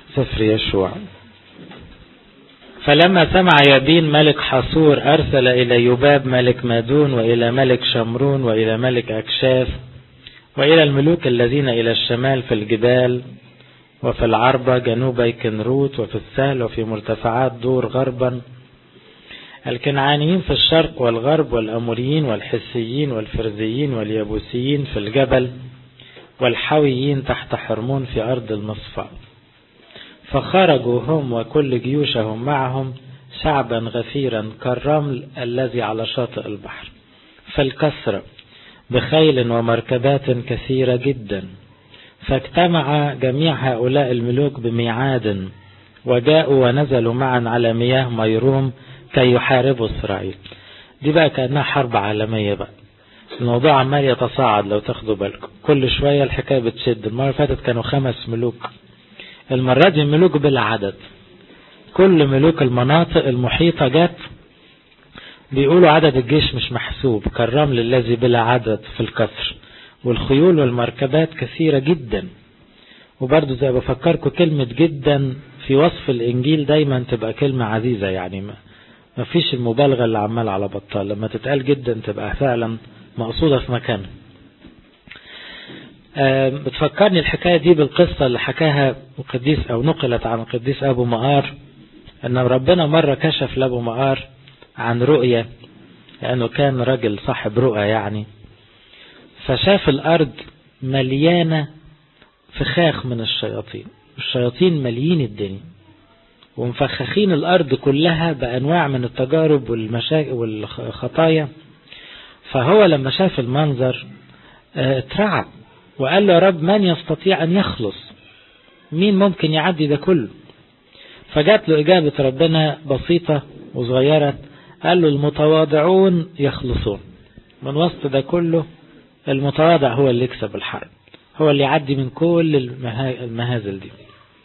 سفر يشوع. فلما سمع يابين ملك حصور أرسل إلى يباب ملك مادون وإلى ملك شمرون وإلى ملك أكشاف وإلى الملوك الذين إلى الشمال في الجبال وفي العربة جنوبي كنروت وفي السهل وفي مرتفعات دور غربا، الكنعانيين في الشرق والغرب والأموريين والحسيين والفرزيين واليبوسيين في الجبل والحويين تحت حرمون في أرض المصفى. فخرجوا هم وكل جيوشهم معهم شعبا غفيرا كالرمل الذي على شاطئ البحر، فالكسرة بخيل ومركبات كثيرة جدا. فاجتمع جميع هؤلاء الملوك بميعاد وجاءوا ونزلوا معا على مياه ميروم كي يحاربوا إسرائيل. دي بقى كأنها حرب عالمية بقى، الموضوع عمال يتصاعد. لو تاخدوا بالكم كل شوية الحكاية بتشد. المرة اللي فاتت كانوا 5 ملوك، المرة دي ملوك بلا عدد. كل ملوك المناطق المحيطة جت، بيقولوا عدد الجيش مش محسوب كالرمل الذي بلا عدد في الكسر، والخيول والمركبات كثيرة جدا. وبرضو زي بفكركم كلمة جدا في وصف الإنجيل دايما تبقى كلمة عزيزة، يعني ما فيش المبالغة اللي عمال على بطال، لما تتقال جدا تبقى فعلا مقصودة في مكان. بتفكرني الحكاية دي بالقصة اللي حكاها القديس أو نقلت عن القديس أبو مقار، أن ربنا مرة كشف لأبو مقار عن رؤية، لأنه كان راجل صاحب رؤى يعني. فشاف الأرض مليانة فخاخ من الشياطين، الشياطين مليين الدنيا ومفخخين الأرض كلها بأنواع من التجارب والمشاكل والخطايا. فهو لما شاف المنظر اترعب وقال له يا رب من يستطيع أن يخلص؟ مين ممكن يعدي ده كله؟ فجات له إجابة ربنا بسيطة وصغيرة، قال له المتواضعون يخلصون. من وسط ده كله المتواضع هو اللي يكسب الحرب، هو اللي يعدي من كل المهازل دي.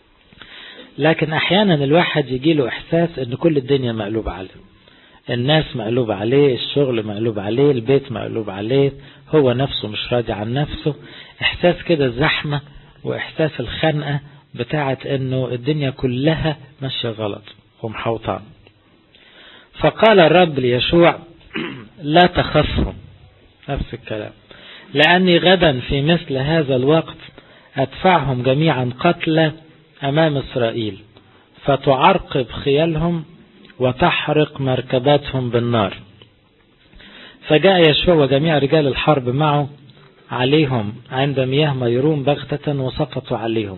لكن أحيانا الواحد يجي له إحساس أن كل الدنيا مقلوب عليه، الناس مقلوب عليه، الشغل مقلوب عليه، البيت مقلوب عليه، هو نفسه مش راضي عن نفسه. إحساس كده الزحمة وإحساس الخنقة بتاعة أنه الدنيا كلها ماشية غلط ومحوطان. فقال الرب ليشوع لا تخفهم، نفس الكلام، لأني غدا في مثل هذا الوقت أدفعهم جميعا قتلى أمام إسرائيل، فتعرقب خيالهم وتحرق مركباتهم بالنار. فجاء يشوع وجميع رجال الحرب معه عليهم عند مياه ميروم بغتة وسقطوا عليهم.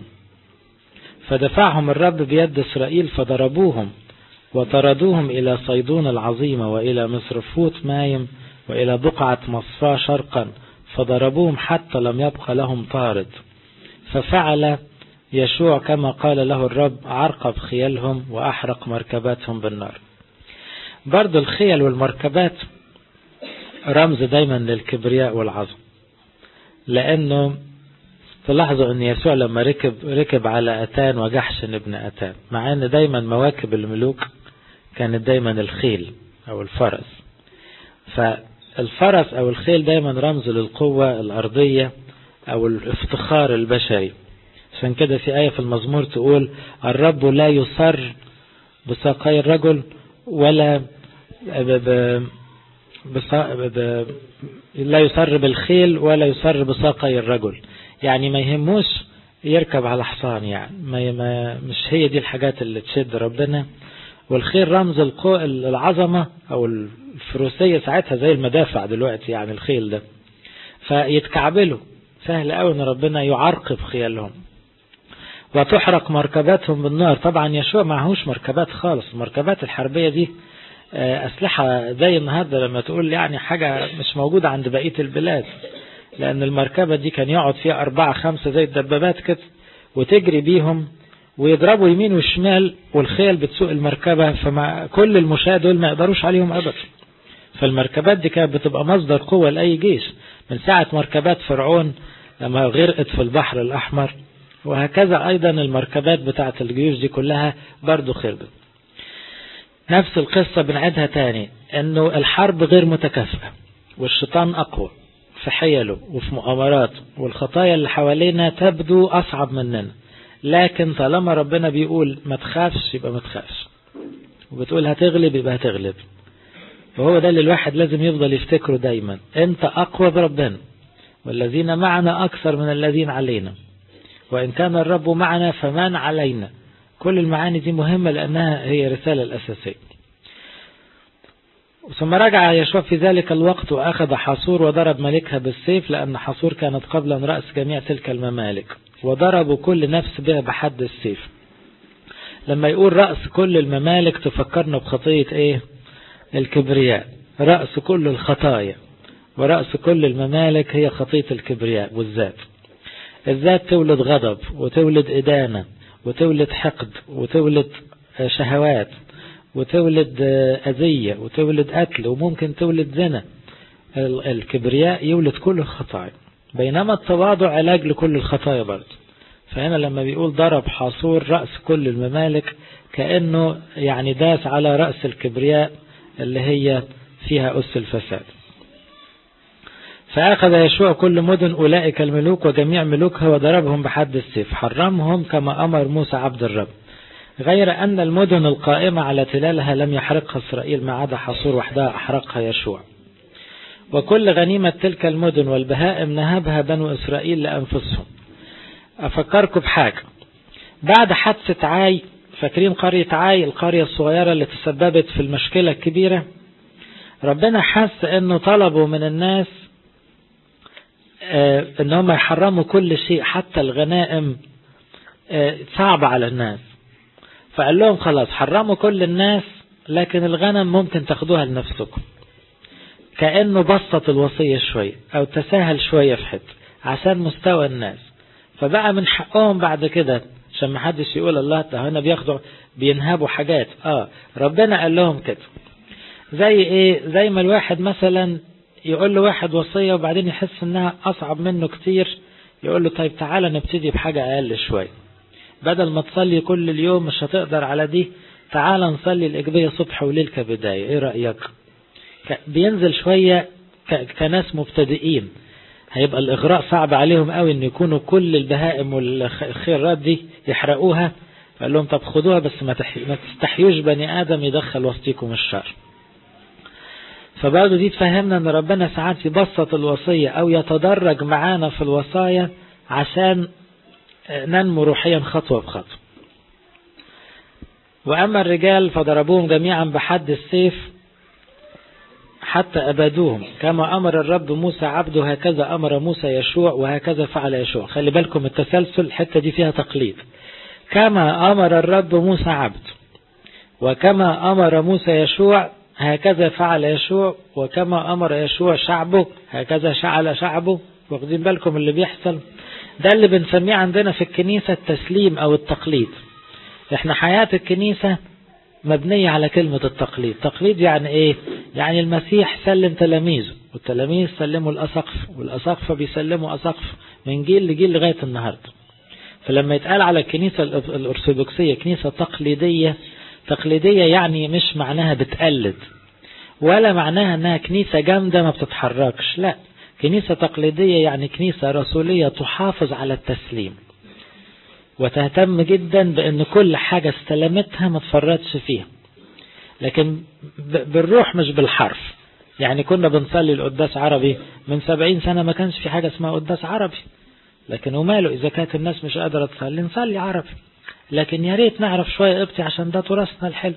فدفعهم الرب بيد إسرائيل فضربوهم وطردوهم إلى صيدون العظيمة وإلى مصرفوت مايم وإلى بقعة مصفى شرقا، فضربوهم حتى لم يبق لهم طارد. ففعل يشوع كما قال له الرب، عرقب خيالهم وأحرق مركباتهم بالنار. برضو الخيل والمركبات رمز دايما للكبرياء والعظم، لأنه تلاحظوا أن يسوع لما ركب على أتان وجحشن ابن أتان، مع أن دايما مواكب الملوك كانت دايما الخيل أو الفرس. فالفرس أو الخيل دايما رمز للقوة الأرضية أو الافتخار البشري. عشان كده في آية في المزمور تقول الرب لا يصر بساقي الرجل ولا لا يصر بالخيل ولا يصر بساقي الرجل، يعني ما يهموش يركب على حصان، يعني مش هي دي الحاجات اللي تشد ربنا. والخيل رمز العظمة أو الفروسية ساعتها زي المدافع دلوقتي، يعني الخيل ده فيتكعبلوا سهل قوي ان ربنا يعرقب خيالهم وتحرق مركباتهم بالنار. طبعا يشوع معهوش مركبات خالص، المركبات الحربية دي أسلحة زي النهاردة لما تقول يعني حاجة مش موجودة عند بقية البلاد، لأن المركبة دي كان يقعد فيها 4-5 زي الدبابات كده وتجري بيهم ويضربوا يمين وشمال والخيل بتسوق المركبة، فما كل المشاة دول ما يقدروش عليهم أبدا. فالمركبات دي كانت بتبقى مصدر قوة لأي جيش، من ساعة مركبات فرعون لما غرقت في البحر الأحمر، وهكذا أيضا المركبات بتاعة الجيوش دي كلها برضو خربت. نفس القصة بنعيدها تاني، انه الحرب غير متكافئة والشيطان اقوى في حيله وفي مؤامراته، والخطايا اللي حوالينا تبدو اصعب مننا. لكن طالما ربنا بيقول ما تخافش يبقى ما تخافش، وبتقول هتغلب يبقى هتغلب. وهو ده اللي الواحد لازم يفضل يفتكره دايما، انت اقوى بربنا، والذين معنا اكثر من الذين علينا، وان كان الرب معنا فمن علينا. كل المعاني دي مهمة لانها هي رسالة الاساسية. ثم رجع يشوع في ذلك الوقت واخذ حصور وضرب ملكها بالسيف، لان حصور كانت قبلا رأس جميع تلك الممالك، وضربوا كل نفس بها بحد السيف. لما يقول رأس كل الممالك تفكرنا بخطية ايه؟ الكبرياء. رأس كل الخطايا ورأس كل الممالك هي خطية الكبرياء والذات. الذات تولد غضب وتولد إدانة وتولد حقد وتولد شهوات وتولد أذية وتولد قتل وممكن تولد زنا. الكبرياء يولد كل الخطايا، بينما التواضع علاج لكل الخطايا برضه. فهنا لما بيقول ضرب حصور رأس كل الممالك كأنه يعني داس على رأس الكبرياء اللي هي فيها أس الفساد. فأخذ يشوع كل مدن أولئك الملوك وجميع ملوكها وضربهم بحد السيف، حرمهم كما أمر موسى عبد الرب، غير أن المدن القائمة على تلالها لم يحرقها إسرائيل ما عدا حصور وحدها أحرقها يشوع. وكل غنيمة تلك المدن والبهائم نهبها بنو إسرائيل لأنفسهم. أفكركم بحاجة، بعد حادثة عاي، فاكرين قرية عاي القرية الصغيرة اللي تسببت في المشكلة الكبيرة؟ ربنا حس أنه طلبوا من الناس أنهم يحرموا كل شيء حتى الغنائم، صعب على الناس، فقال لهم خلاص حرموا كل الناس لكن الغنم ممكن تاخدوها لنفسكم. كأنه بسط الوصية شوية أو تساهل شوية في حته عشان مستوى الناس، فبقى من حقهم بعد كده عشان ما حدش يقول الله ده هنا بياخدوا بينهبوا حاجات. ربنا قال لهم كده. زي ايه؟ زي ما الواحد مثلا يقول له واحد وصية وبعدين يحس انها اصعب منه كتير، يقول له طيب تعالى نبتدي بحاجة اقل شوية، بدل ما تصلي كل اليوم مش هتقدر على دي، تعالى نصلي الإجبية صبح وليل كبداية، ايه رأيك؟ بينزل شوية كناس مبتدئين، هيبقى الإغراء صعب عليهم قوي ان يكونوا كل البهائم والخيرات دي يحرقوها. فقال لهم طب خدوها بس ما تستحيوش بني آدم يدخل وسطيكم الشر. فبعد دي تفهمنا ان ربنا ساعات يبسط الوصية او يتدرج معانا في الوصايا عشان ننمو روحيا خطوة بخطوة. وأما الرجال فضربوهم جميعا بحد السيف حتى أبادوهم كما أمر الرب موسى عبده، هكذا أمر موسى يشوع وهكذا فعل يشوع. خلي بالكم التسلسل، الحتة دي فيها تقليد. كما أمر الرب موسى عبده وكما أمر موسى يشوع هكذا فعل يشوع، وكما أمر يشوع شعبه هكذا فعل شعبه. واخدين بالكم اللي بيحصل ده اللي بنسميه عندنا في الكنيسة التسليم أو التقليد. احنا حياة الكنيسة مبنية على كلمة التقليد. تقليد يعني ايه؟ يعني المسيح سلم تلاميذه والتلاميذ سلموا الأسقف والأسقف بيسلموا أسقف من جيل لجيل لغاية النهاردة. فلما يتقال على الكنيسة الأرثوذكسية كنيسة تقليدية، تقليدية يعني مش معناها بتقلد ولا معناها انها كنيسة جامدة ما بتتحركش، لا، كنيسة تقليدية يعني كنيسة رسولية تحافظ على التسليم وتهتم جدا بأن كل حاجة استلمتها ما تفرطش فيها، لكن بالروح مش بالحرف. يعني كنا بنصلي القداس عربي من 70 سنة ما كانش في حاجة اسمها قداس عربي، لكن وماله إذا كانت الناس مش قادرة تصلي نصلي عربي، لكن يا ريت نعرف شوية قبطي عشان ده تراثنا الحلو.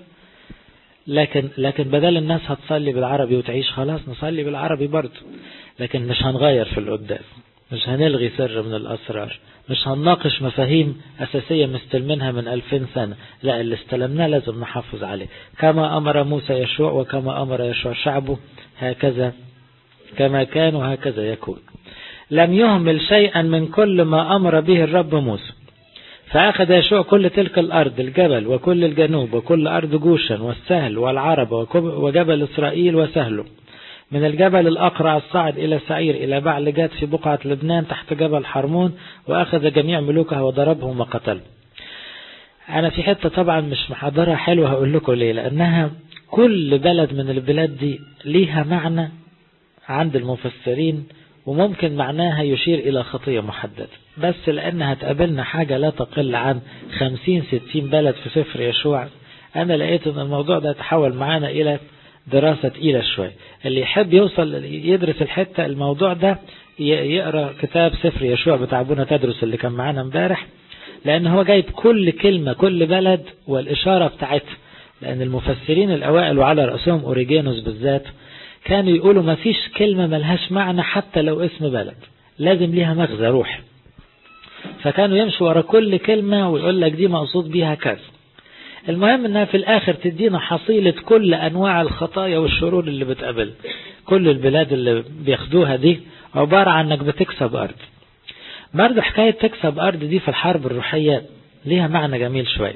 لكن بدل الناس هتصلي بالعربي وتعيش خلاص نصلي بالعربي برضه، لكن مش هنغير في القداس، مش هنلغي سر من الأسرار، مش هنناقش مفاهيم أساسية مستلمينها من 2000 سنة، لا، اللي استلمناه لازم نحافظ عليه. كما أمر موسى يشوع وكما أمر يشوع شعبه هكذا كما كان وهكذا يكون. لم يهمل شيئا من كل ما أمر به الرب موسى. فأخذ يشوع كل تلك الأرض، الجبل وكل الجنوب وكل أرض جوشن والسهل والعرب وجبل إسرائيل وسهله، من الجبل الأقرع الصعد إلى سعير إلى بعل جات في بقعة لبنان تحت جبل حرمون، وأخذ جميع ملوكها وضربهم وقتلهم. أنا في حتة طبعا مش محضرها حلوة هقول لكم ليه، لأنها كل بلد من البلاد دي ليها معنى عند المفسرين، وممكن معناها يشير إلى خطية محددة. بس لأن هتقابلنا حاجة لا تقل عن 50-60 بلد في سفر يشوع، أنا لقيت أن الموضوع ده تحول معانا إلى دراسة تقيلة شوية. اللي يحب يوصل يدرس الحتة الموضوع ده يقرأ كتاب سفر يشوع بتاع ابونا تدرس اللي كان معانا امبارح، لأن هو جايب كل كلمة كل بلد والإشارة بتاعتها. لأن المفسرين الأوائل وعلى رأسهم أوريجينوس بالذات كانوا يقولوا ما فيش كلمة ملهاش معنى حتى لو اسم بلد، لازم ليها مغزى روح. فكانوا يمشوا ورا كل كلمة ويقول لك دي مقصود بيها كذا. المهم انها في الاخر تدينا حصيلة كل انواع الخطايا والشرور اللي بتقابل كل البلاد اللي بياخدوها دي، عبارة عن انك بتكسب ارض. برضه حكاية تكسب ارض دي في الحرب الروحية ليها معنى جميل شوية.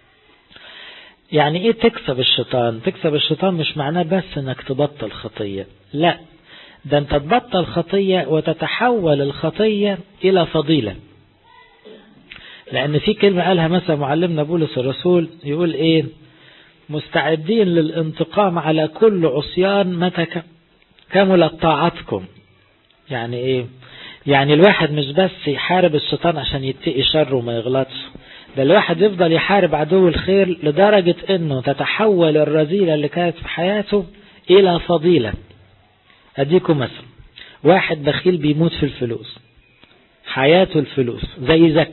يعني ايه تكسب الشيطان؟ تكسب الشيطان مش معناه بس انك تبطل خطية، لا، ده انت تبطل خطية وتتحول الخطية الى فضيلة. لأن في كلمة قالها مثلا معلمنا بولس الرسول، يقول إيه؟ مستعدين للانتقام على كل عصيان متى كملت طاعتكم. يعني إيه؟ يعني الواحد مش بس يحارب الشيطان عشان يتقي شره وما يغلطش، ده الواحد يفضل يحارب عدو الخير لدرجة إنه تتحول الرذيلة اللي كانت في حياته إلى فضيلة. أديكم مثلا، واحد بخيل بيموت في الفلوس، حياته الفلوس، زي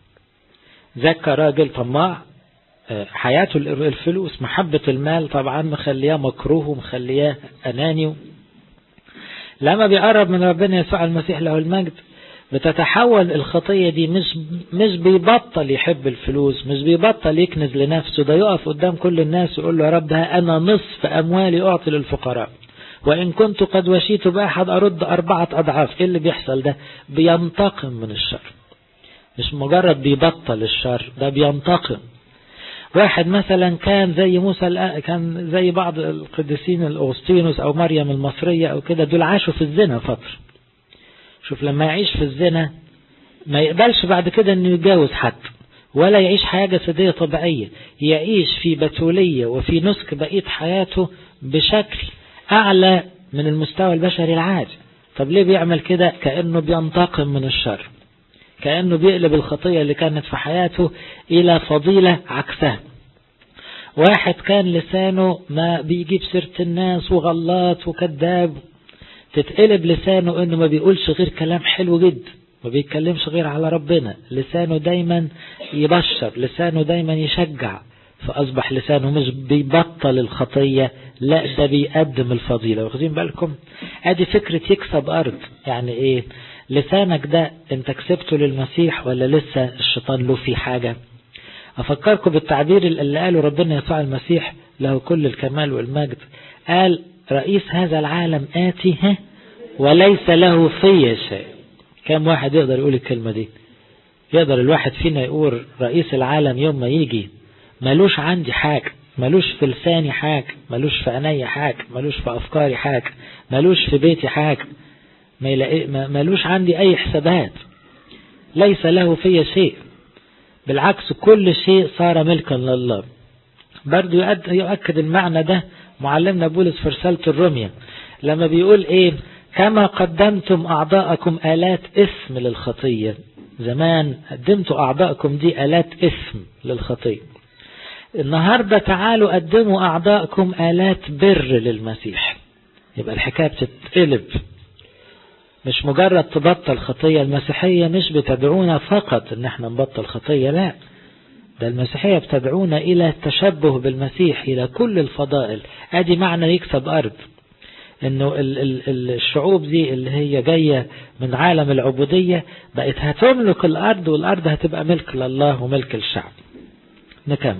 زكى راجل طماع، حياته الفلوس، محبة المال طبعا مخلياه مكروه ومخلياه أناني. لما بيقرب من ربنا يسوع المسيح له المجد بتتحول الخطية دي، مش بيبطل يحب الفلوس، مش بيبطل يكنز لنفسه، ده يقف قدام كل الناس ويقول له يا رب ها أنا نصف أموالي أعطي للفقراء، وإن كنت قد وشيت بأحد أرد 4 أضعاف. إيه اللي بيحصل ده؟ بينتقم من الشر، مش مجرد بيبطل الشر، ده بينتقم. واحد مثلا كان زي موسى، كان زي بعض القديسين الأغسطينوس أو مريم المصرية أو كده، دول عاشوا في الزنا فترة. شوف لما يعيش في الزنا ما يقبلش بعد كده انه يتجوز حد ولا يعيش حياة جسدية طبيعية، يعيش في بتولية وفي نسك بقية حياته بشكل أعلى من المستوى البشري العادي. طب ليه بيعمل كده؟ كأنه بينتقم من الشر، كأنه بيقلب الخطية اللي كانت في حياته إلى فضيلة عكسها. واحد كان لسانه ما بيجيب سيرة الناس وغلط وكذاب، تتقلب لسانه انه ما بيقولش غير كلام حلو جدا، ما بيتكلمش غير على ربنا، لسانه دايما يبشر، لسانه دايما يشجع، فأصبح لسانه مش بيبطل الخطية، لا ده بيقدم الفضيلة. واخدين بالكم؟ ادي فكرة يكسب أرض. يعني ايه؟ لسانك ده انت كسبته للمسيح ولا لسه الشيطان له فيه حاجة؟ افكركم بالتعبير اللي قاله ربنا يسوع المسيح له كل الكمال والمجد، قال رئيس هذا العالم آتي وليس له في شيء. كم واحد يقدر يقول الكلمة دي؟ يقدر الواحد فينا يقول رئيس العالم يوم ما يجي ملوش عندي حاجة، ملوش في لساني حاجة، ملوش في عيني حاجة، ملوش في أفكاري حاجة، ملوش في بيتي حاجة، ملوش عندي أي حسابات، ليس له في شيء، بالعكس كل شيء صار ملكا لله. برضو يؤكد المعنى ده معلمنا بولس في رسالة الرومية لما بيقول ايه؟ كما قدمتم أعضاءكم آلات اسم للخطية. زمان قدمتوا أعضاءكم دي آلات اسم للخطية، النهاردة تعالوا قدموا أعضاءكم آلات بر للمسيح. يبقى الحكاية بتتقلب، مش مجرد تبطل خطية. المسيحية مش بتدعونا فقط ان احنا نبطل خطية، لا، ده المسيحية بتدعونا الى التشبه بالمسيح، الى كل الفضائل. ادي معنى يكسب ارض، انه الشعوب دي اللي هي جاية من عالم العبودية بقت هتملك الارض، والارض هتبقى ملك لله وملك الشعب. نكمل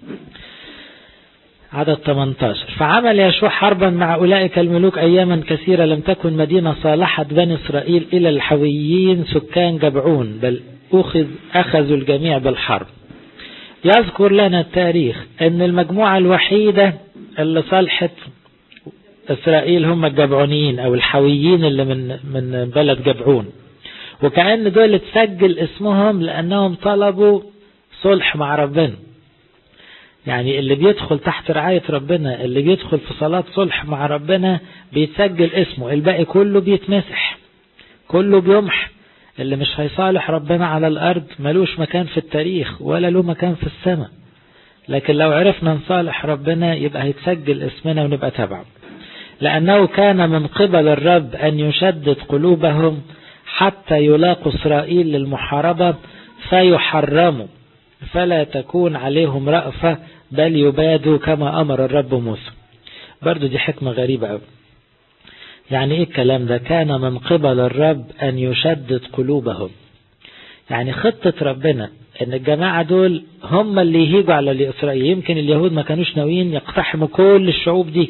عدد 18. فعمل يشوع حربا مع أولئك الملوك أياما كثيرة، لم تكن مدينة صالحة بني إسرائيل إلى الحويين سكان جبعون، بل أخذوا الجميع بالحرب. يذكر لنا التاريخ أن المجموعة الوحيدة اللي صالحت إسرائيل هم الجبعونيين أو الحويين اللي من بلد جبعون، وكأن دول تسجل اسمهم لأنهم طلبوا صلح مع ربنا. يعني اللي بيدخل تحت رعاية ربنا، اللي بيدخل في صلاة صلح مع ربنا بيتسجل اسمه، الباقي كله بيتمسح، كله بيمح. اللي مش هيصالح ربنا على الأرض ملوش مكان في التاريخ ولا له مكان في السماء. لكن لو عرفنا نصالح ربنا يبقى هيتسجل اسمنا ونبقى تبعه. لأنه كان من قبل الرب أن يشدد قلوبهم حتى يلاقوا إسرائيل للمحاربة فيحرموا، فلا تكون عليهم رأفة بل يبادوا كما أمر الرب موسى. برضو دي حكمة غريبة أوي. يعني إيه الكلام ده؟ كان من قبل الرب أن يشدد قلوبهم. يعني خطة ربنا أن الجماعة دول هم اللي يهيجوا على إسرائيل. يمكن اليهود ما كانوش ناويين يقتحموا كل الشعوب دي،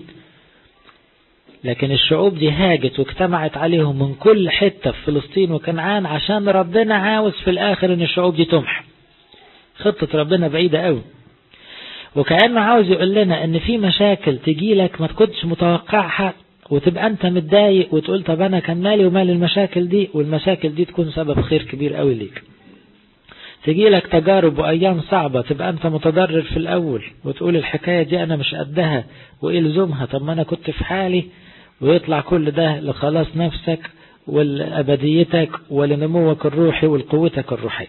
لكن الشعوب دي هاجت واجتمعت عليهم من كل حتة في فلسطين وكنعان عشان ربنا عاوز في الآخر أن الشعوب دي تمحى. خطة ربنا بعيدة قوي، وكأنه عاوز يقول لنا أن في مشاكل تجيلك ما تكونش متوقعها وتبقى أنت متضايق وتقول طب أنا كان مالي ومال المشاكل دي، والمشاكل دي تكون سبب خير كبير قوي ليك. تجيلك تجارب وأيام صعبة تبقى أنت متضرر في الأول وتقول الحكاية دي أنا مش قدها وإيه لزومها، طب ما أنا كنت في حالي، ويطلع كل ده لخلاص نفسك ولأبديتك ولنموك الروحي ولقوتك الروحية.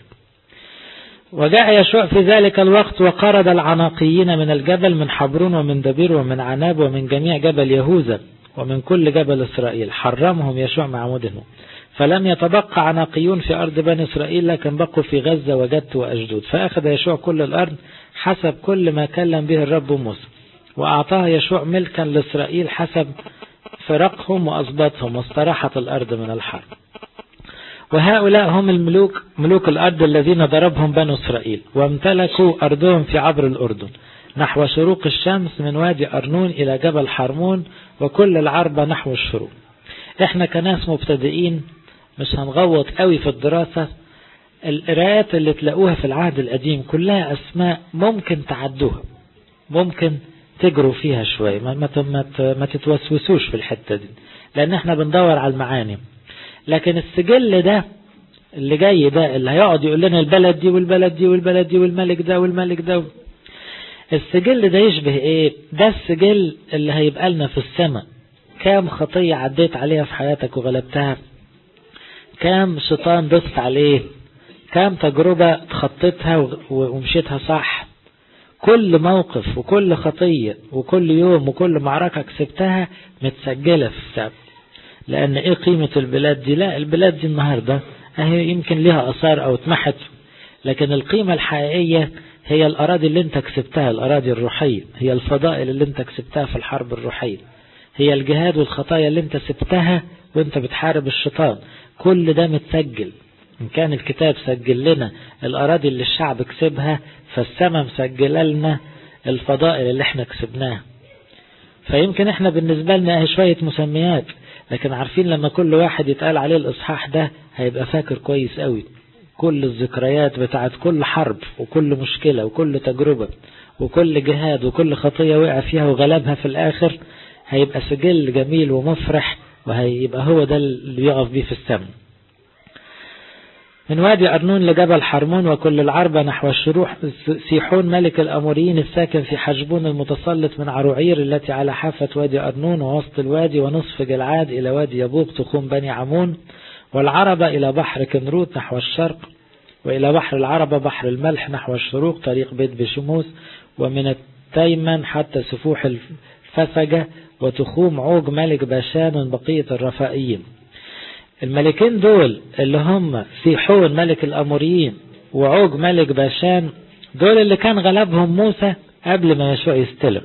وجاء يشوع في ذلك الوقت وقرد العناقيين من الجبل، من حبرون ومن دبير ومن عناب ومن جميع جبل يهوذا ومن كل جبل إسرائيل، حرمهم يشوع معمودهم. فلم يتبقى عناقيون في أرض بني إسرائيل، لكن بقوا في غزة وجت وأشدود. فأخذ يشوع كل الأرض حسب كل ما كلم به الرب موسى، وأعطاه يشوع ملكا لإسرائيل حسب فرقهم وأسباطهم، واستراحت الأرض من الحرب. وهؤلاء هم الملوك، ملوك الأرض الذين ضربهم بنو إسرائيل، وامتلكوا أرضهم في عبر الأردن نحو شروق الشمس من وادي أرنون إلى جبل حرمون وكل العربة نحو الشروق. احنا كناس مبتدئين مش هنغوط قوي في الدراسة. القراءات اللي تلاقوها في العهد القديم كلها أسماء ممكن تعدوها، ممكن تجروا فيها شوية، ما تتوسوسوش في الحتة دي، لأن احنا بندور على المعاني. لكن السجل ده اللي جاي ده اللي هيقعد يقول لنا البلد دي والبلد دي والبلد دي والملك ده والملك ده، السجل ده يشبه ايه؟ ده السجل اللي هيبقى لنا في السماء. كام خطية عديت عليها في حياتك وغلبتها، كام شيطان دست عليه، كام تجربة تخطيتها ومشيتها صح. كل موقف وكل خطية وكل يوم وكل معركة كسبتها متسجلة في السبب. لأن إيه قيمة البلاد دي؟ لا، البلاد دي النهاردة هي يمكن لها أثار أو اتمحت، لكن القيمة الحقيقية هي الأراضي اللي انت كسبتها، الأراضي الروحية، هي الفضائل اللي انت كسبتها في الحرب الروحية، هي الجهاد والخطايا اللي انت سبتها وانت بتحارب الشيطان. كل ده متسجل. إن كان الكتاب سجل لنا الأراضي اللي الشعب كسبها، فالسماء مسجل لنا الفضائل اللي احنا كسبناها. فيمكن احنا بالنسبة لنا شوية مسميات، لكن عارفين لما كل واحد يتقال عليه الإصحاح ده هيبقى فاكر كويس قوي كل الذكريات بتاعت كل حرب وكل مشكلة وكل تجربة وكل جهاد وكل خطية وقع فيها وغلبها في الآخر. هيبقى سجل جميل ومفرح، وهيبقى هو ده اللي يقف بيه في السماء. من وادي أرنون لجبل حرمون وكل العربة نحو الشروح، سيحون ملك الأموريين الساكن في حجبون المتسلط من عروعير التي على حافة وادي أرنون ووسط الوادي ونصف جلعاد إلى وادي يبوق تخوم بني عمون، والعربة إلى بحر كنروت نحو الشرق، وإلى بحر العربة بحر الملح نحو الشروق طريق بيت بشموس، ومن التيمن حتى سفوح الفسجة وتخوم عوج ملك باشان من بقية الرفائيين. الملكين دول اللي هم سيحون ملك الأموريين وعوج ملك باشان، دول اللي كان غلبهم موسى قبل ما يشوع يستلم.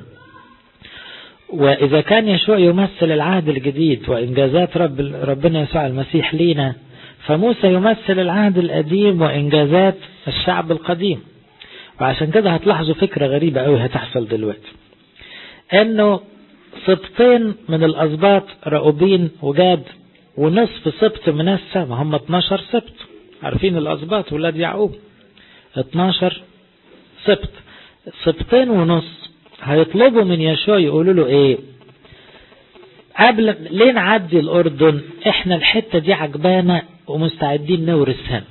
وإذا كان يشوع يمثل العهد الجديد وإنجازات ربنا يسوع المسيح لينا، فموسى يمثل العهد القديم وإنجازات الشعب القديم. وعشان كده هتلاحظوا فكرة غريبة قوي هتحصل دلوقتي، انه سبطين من الأسباط رأوبين وجاد ونصف سبط من السماء، هم 12 سبط. عارفين الأسباط ولاد يعقوب 12 سبط، سبطين ونص هيطلبوا من يشوع يقولوا له ايه؟ قبل ليه نعدي الأردن؟ احنا الحتة دي عجبانا ومستعدين نورثها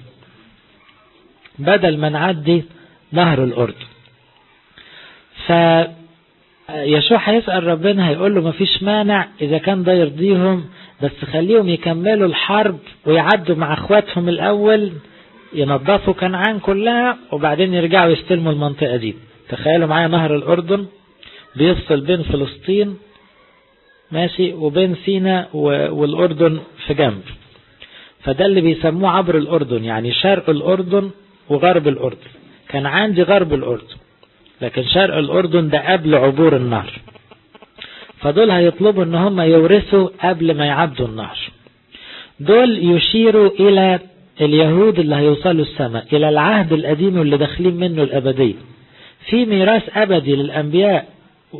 بدل ما نعدي نهر الأردن. يشوع هيسأل ربنا، هيقول له مفيش مانع إذا كان ده يرضيهم، بس خليهم يكملوا الحرب ويعدوا مع اخواتهم الأول، ينظفوا كنعان كلها وبعدين يرجعوا يستلموا المنطقة دي. تخيلوا معايا نهر الأردن بيفصل بين فلسطين ماشي وبين سيناء والأردن في جنب، فده اللي بيسموه عبر الأردن، يعني شرق الأردن وغرب الأردن. كان عندي غرب الأردن، لكن شرق الأردن ده قبل عبور النهر، فدول هيطلبوا ان هم يورثوا قبل ما يعدوا النهر. دول يشيروا الى اليهود اللي هيوصلوا السماء، الى العهد القديم اللي داخلين منه الأبدية. في ميراث أبدي للأنبياء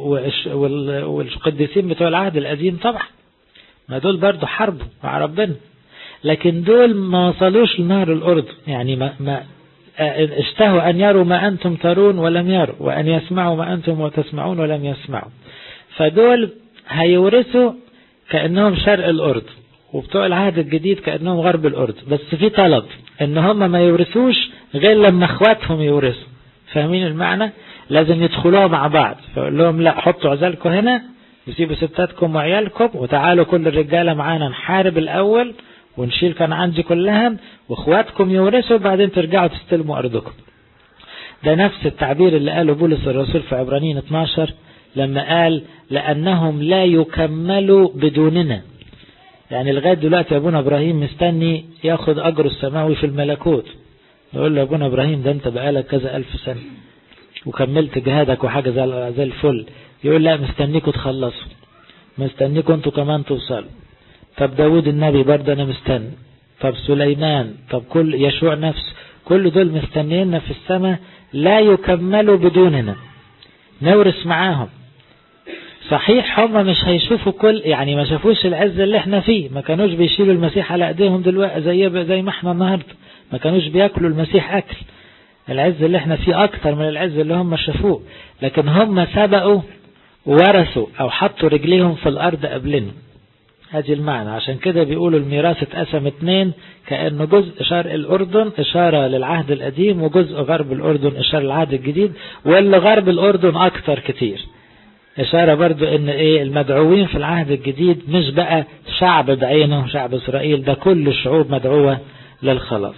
والقديسين بتوع العهد القديم طبعا، ما دول برضو حربوا مع ربنا، لكن دول ما وصلوش لنهر الأردن، يعني ما اشتهوا أن يروا ما أنتم ترون ولم يروا، وأن يسمعوا ما أنتم وتسمعون ولم يسمعوا. فدول هيورثوا كأنهم شرق الأردن، وبتوع العهد الجديد كأنهم غرب الأردن، بس في طلب ان هم ما يورثوش غير لما اخواتهم يورثوا. فاهمين المعنى؟ لازم يدخلوها مع بعض، فقال لهم لا، حطوا عزالكم هنا وسيبوا ستاتكم وعيالكم وتعالوا كل الرجالة معانا نحارب الأول ونشيل كنعان دي كلها، واخواتكم يورثوا بعدين ترجعوا تستلموا أرضكم. ده نفس التعبير اللي قاله بولس الرسول في عبرانيين 12 لما قال لأنهم لا يكملوا بدوننا. يعني لغاية دلوقتي أبونا إبراهيم مستني ياخد أجره السماوي في الملكوت، نقول له أبونا إبراهيم ده أنت بقالك كذا ألف سنة وكملت جهادك وحاجة زي الفل، يقول لا مستنيكوا تخلصوا، مستنيكوا أنتوا كمان توصلوا. طب داود النبي برضه أنا مستني، طب سليمان، طب كل يشوع نفسه، كل دول مستنينا في السماء، لا يكملوا بدوننا، نورث معاهم. صحيح هم مش هيشوفوا يعني ما شافوش العز اللي احنا فيه، ما كانوش بيشيلوا المسيح على ايديهم دلوقتي زي ما احنا النهارده، ما كانوش بياكلوا المسيح اكل. العز اللي احنا فيه اكتر من العز اللي هم شافوه، لكن هم سبقوا وورثوا او حطوا رجليهم في الارض قبلنا. هذه المعنى. عشان كده بيقولوا الميراث اتقسم 2، كأنه جزء شرق الأردن إشارة للعهد القديم، وجزء غرب الأردن إشارة للعهد الجديد، واللي غرب الأردن أكتر كتير إشارة برضو إن المدعوين في العهد الجديد مش بقى شعب بعينه شعب إسرائيل، ده كل الشعوب مدعوة للخلاص.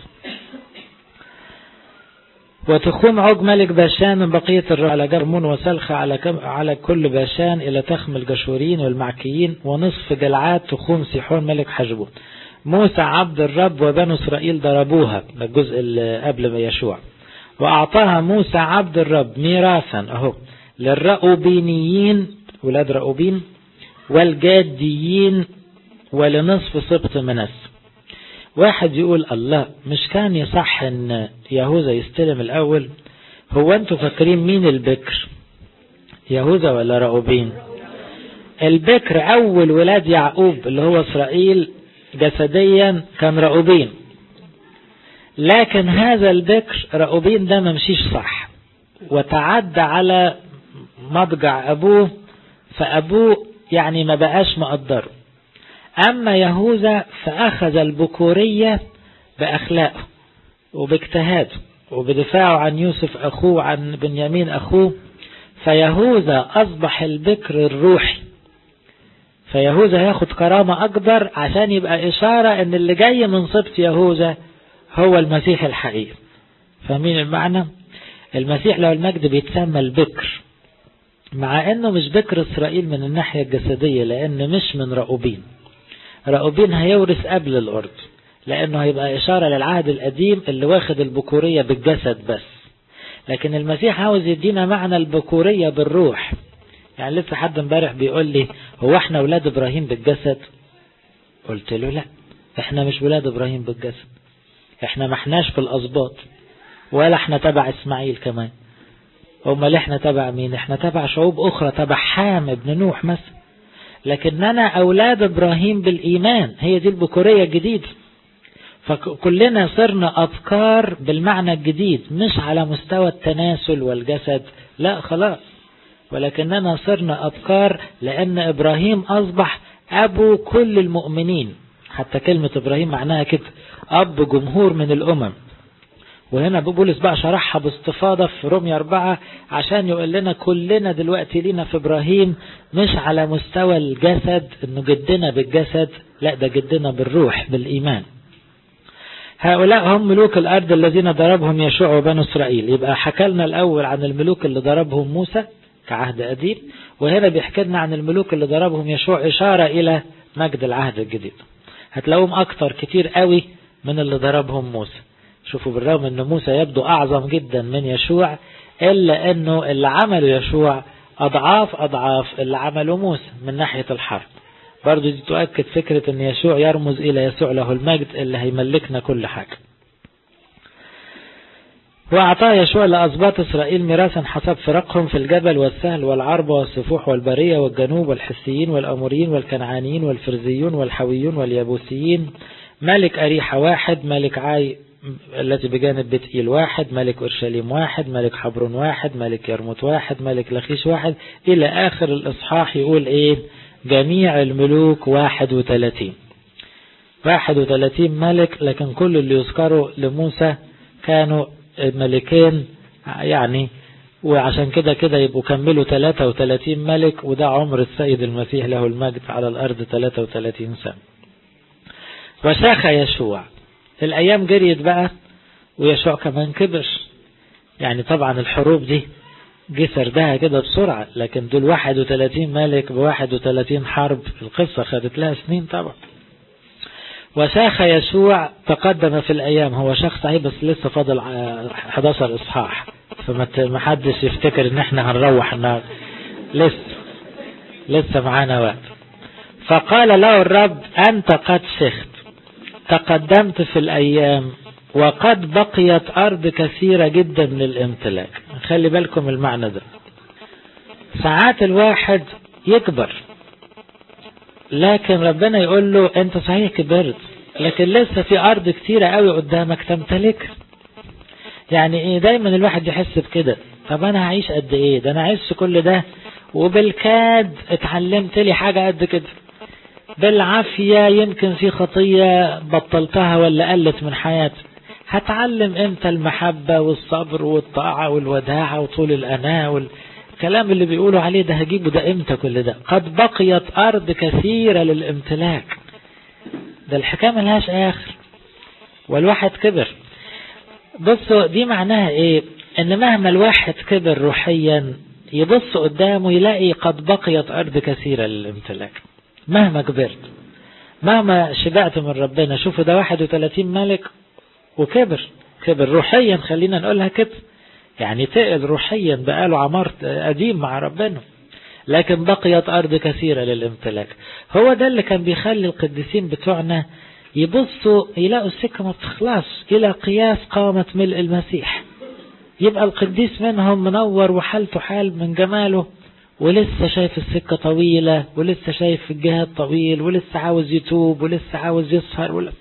وتخوم عوج ملك باشان من بقية على جرمون وسلخ على كل باشان إلى تخم الجشورين والمعكيين، ونصف جلعاد تخوم سيحون ملك حجبون. موسى عبد الرب وبنو إسرائيل ضربوها، الجزء اللي قبل ما يشوع. وأعطاها موسى عبد الرب ميراثا أهو للرأوبينيين ولاد رأوبين والجاديين ولنصف سبط منس. واحد يقول الله، مش كان يصح ان يهوذا يستلم الاول؟ هو انتوا فاكرين مين البكر، يهوذا ولا رأوبين؟ البكر اول ولاد يعقوب اللي هو اسرائيل جسديا كان رأوبين، لكن هذا البكر رأوبين ده ممشيش صح وتعدى على مضجع ابوه، فابوه يعني ما بقاش مقدره. أما يهوذا فأخذ البكورية بأخلاقه وباجتهاده وبدفاعه عن يوسف أخوه عن بنيامين أخوه، فيهوذا أصبح البكر الروحي، فيهوذا ياخد كرامة أكبر عشان يبقى إشارة أن اللي جاي من سبط يهوذا هو المسيح الحقيقي. فاهمين المعنى؟ المسيح له المجد بيتسمى البكر، مع أنه مش بكر إسرائيل من الناحية الجسدية، لأن مش من رأوبين. رأوبين هيورث قبل الأرض، لأنه هيبقى إشارة للعهد القديم اللي واخد البكورية بالجسد بس، لكن المسيح عاوز يدينا معنى البكورية بالروح. يعني لسه حد امبارح بيقول لي هو احنا ولاد إبراهيم بالجسد؟ قلت له لا، احنا مش ولاد إبراهيم بالجسد، احنا ما احناش في الأسباط ولا احنا تبع إسماعيل كمان. امال احنا تبع مين؟ احنا تبع شعوب أخرى، تبع حام ابن نوح مثلا، لكننا أولاد إبراهيم بالإيمان، هي دي البكورية الجديد. فكلنا صرنا أبكار بالمعنى الجديد، مش على مستوى التناسل والجسد، لا خلاص، ولكننا صرنا أبكار لأن إبراهيم أصبح أبو كل المؤمنين. حتى كلمة إبراهيم معناها كده، أب جمهور من الأمم. وهنا بولس بقى شرحها باستفاضة في رومية 4 عشان يقول لنا كلنا دلوقتي لينا في إبراهيم مش على مستوى الجسد انه جدنا بالجسد، لا ده جدنا بالروح بالإيمان. هؤلاء هم ملوك الأرض الذين ضربهم يشوع وبنو إسرائيل. يبقى حكى لنا الأول عن الملوك اللي ضربهم موسى كعهد قديم، وهنا بيحكي لنا عن الملوك اللي ضربهم يشوع إشارة إلى مجد العهد الجديد. هتلاقوهم أكتر كتير قوي من اللي ضربهم موسى. شوفوا بالرغم أن موسى يبدو أعظم جدا من يشوع، إلا أنه اللي عمله يشوع أضعاف اللي عمله موسى من ناحية الحرب. برضو دي تؤكد فكرة أن يشوع يرمز إلى يسوع له المجد اللي هيملكنا كل حاجة. وأعطاه يشوع لأسباط إسرائيل ميراثا حسب فرقهم في الجبل والسهل والعرب والسفوح والبرية والجنوب والحسيين والأموريين والكنعانيين والفرزيون والحويون واليابوسيين، ملك أريحة واحد، ملك عاي التي بجانب بتئيل واحد، ملك أورشليم واحد، ملك حبرون واحد، ملك يرموت واحد، ملك لخيش واحد، إلى آخر الإصحاح يقول إيه؟ جميع الملوك 31 ملك، لكن كل اللي يذكروا لموسى كانوا ملكين يعني، وعشان كده يبقوا كملوا 33 ملك، وده عمر السيد المسيح له المجد على الأرض 33 سنة. وشاخ يشوع، الأيام جريت بقى ويشوع كمان كبر، يعني طبعا الحروب دي جه سردها كده بسرعة، لكن دول 31 ملك ب31 حرب، القصة خدت لها سنين طبعا. وشاخ يشوع تقدم في الأيام، هو شخص صحيح بس لسه فاضل 11 إصحاح، فما حدش يفتكر ان احنا هنروح النهارده، لسه معانا وقت. فقال له الرب أنت قد شخت، تقدمت في الأيام، وقد بقيت أرض كثيرة جدا للامتلاك. خلي بالكم المعنى ده، ساعات الواحد يكبر لكن ربنا يقول له انت صحيح كبرت لكن لسه في أرض كثيرة قوي قدامك تمتلك. يعني ايه؟ دايما الواحد يحس بكده، طب انا هعيش قد ايه؟ ده انا عشت كل ده وبالكاد اتعلمت لي حاجة قد كده، بالعافية يمكن في خطية بطلتها ولا قلت من حياتي، هتعلم امتى المحبة والصبر والطاعة والوداعة وطول الأناة والكلام اللي بيقولوا عليه ده هجيبه ده امتى كل ده؟ قد بقيت أرض كثيرة للامتلاك، ده الحكاية ملهاش آخر والواحد كبر. بصوا دي معناها ايه؟ ان مهما الواحد كبر روحيا يبص قدامه يلاقي قد بقيت أرض كثيرة للامتلاك. مهما كبرت مهما شبعت من ربنا، شوفوا ده 31 ملك وكبر روحيا، خلينا نقولها كده، يعني تقل روحيا بقاله عمر قديم مع ربنا، لكن بقيت أرض كثيرة للامتلاك. هو ده اللي كان بيخلي القديسين بتوعنا يبصوا يلاقوا السكة ما بتخلص إلى قياس قامة ملء المسيح، يبقى القديس منهم منور وحالته حال من جماله، ولسه شايف السكة طويلة، ولسه شايف الجهاد طويل، ولسه عاوز يتوب، ولسه عاوز يسهر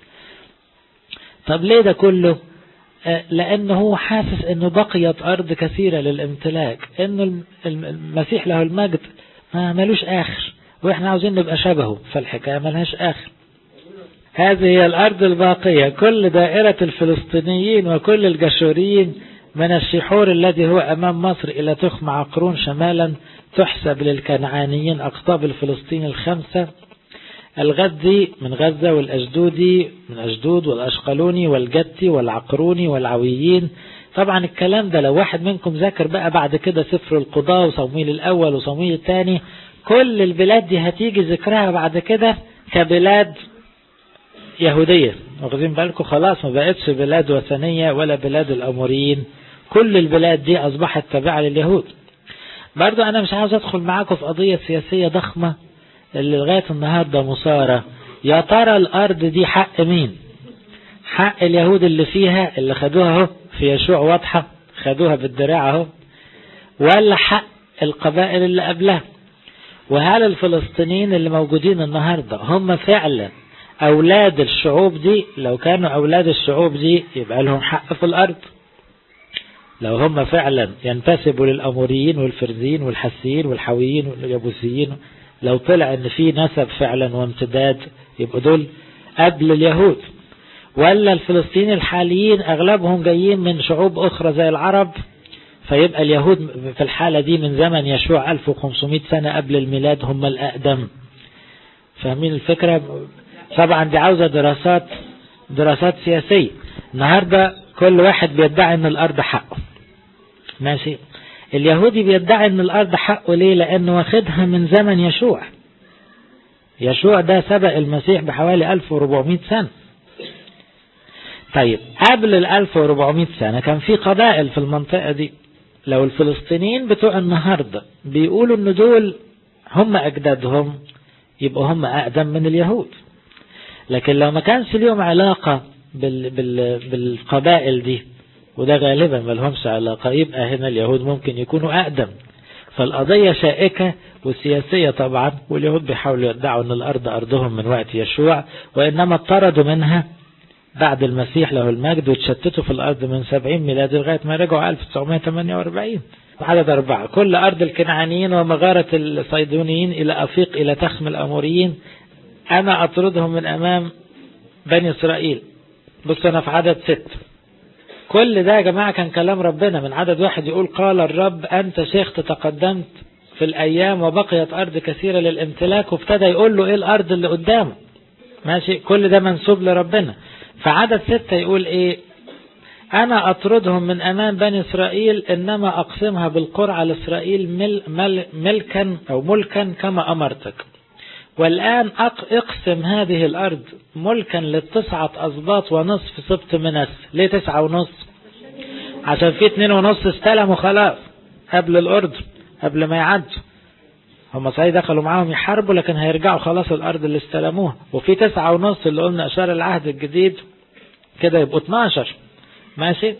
طب ليه ده كله؟ لأنه هو حاسس أنه بقيت أرض كثيرة للامتلاك، أنه المسيح له المجد ما ملوش آخر، وإحنا عاوزين نبقى شبهه، فالحكاية ملهاش آخر. هذه هي الأرض الباقية، كل دائرة الفلسطينيين وكل الجشوريين من الشحور الذي هو أمام مصر إلى تخم عقرون شمالا، تحسب للكنعانيين أقطاب الفلسطين 5، الغدي من غزة، والأجدودي من أجدود، والأشقلوني والجتي والعقروني والعويين. طبعا الكلام ده لو واحد منكم ذاكر بقى بعد كده سفر القضاء وصمويل الأول وصمويل الثاني، كل البلاد دي هتيجي ذكرها بعد كده كبلاد يهودية، واخدين بالكم؟ خلاص ما بقتش بلاد وثنية ولا بلاد الأموريين، كل البلاد دي أصبحت تابعة لليهود. برضو أنا مش عاوز أدخل معاكم في قضية سياسية ضخمة اللي لغاية النهاردة مثارة، يا ترى الأرض دي حق مين؟ حق اليهود اللي فيها اللي خدوها اهو في يشوع واضحة، خدوها بالدراع اهو، ولا حق القبائل اللي قبلها؟ وهل الفلسطينيين اللي موجودين النهاردة هم فعلا أولاد الشعوب دي؟ لو كانوا أولاد الشعوب دي يبقى لهم حق في الأرض، لو هم فعلا ينتسبوا للأموريين والفرزيين والحسيين والحويين واليابوسيين، لو طلع ان في نسب فعلا وامتداد يبقوا دول قبل اليهود. ولا الفلسطينيين الحاليين أغلبهم جايين من شعوب أخرى زي العرب، فيبقى اليهود في الحالة دي من زمن يشوع 1500 سنة قبل الميلاد هم الأقدم. فاهمين الفكرة؟ طبعا دي عاوزة دراسات سياسية. النهاردة كل واحد بيدعي ان الأرض حقه، ماشي. اليهودي بيدعي ان الأرض حقه ليه؟ لأنه واخدها من زمن يشوع ده سبق المسيح بحوالي 1400 سنة. طيب قبل 1400 سنة كان في قبائل في المنطقة دي. لو الفلسطينيين بتوع النهاردة بيقولوا ان دول هم أجدادهم، يبقوا هم أقدم من اليهود. لكن لو ما كانش ليهم علاقة بالقبائل دي، وده غالبا ما لهمش علاقة، يبقى هنا اليهود ممكن يكونوا أقدم. فالقضية شائكة وسياسية طبعا، واليهود بيحاولوا يدعوا ان الأرض أرضهم من وقت يشوع، وإنما اطردوا منها بعد المسيح له المجد، وتشتتوا في الأرض من 70 ميلادي لغاية ما رجعوا 1948. عدد 4: كل أرض الكنعانيين ومغارة الصيدونيين إلى أفيق إلى تخم الأموريين أنا أطردهم من أمام بني إسرائيل. بص أنا في عدد 6. كل ده يا جماعة كان كلام ربنا. من عدد 1 يقول قال الرب أنت شيخ تقدمت في الأيام وبقيت أرض كثيرة للامتلاك، وابتدى يقول له إيه الأرض اللي قدامه، ماشي. كل ده منسوب لربنا. فعدد 6 يقول إيه؟ أنا أطردهم من أمام بني إسرائيل إنما أقسمها بالقرعة لإسرائيل ملكا أو ملكا كما أمرتك. والآن اقسم هذه الأرض ملكا ل9 أسباط ونصف سبط منس. ليه 9.5؟ عشان في 2.5 استلموا خلاص قبل الأردن، قبل ما يعدوا. هم صحيح دخلوا معاهم يحاربوا، لكن هيرجعوا خلاص الأرض اللي استلموها. وفي 9.5 اللي قلنا أشار العهد الجديد، كده يبقوا 12، ماشي.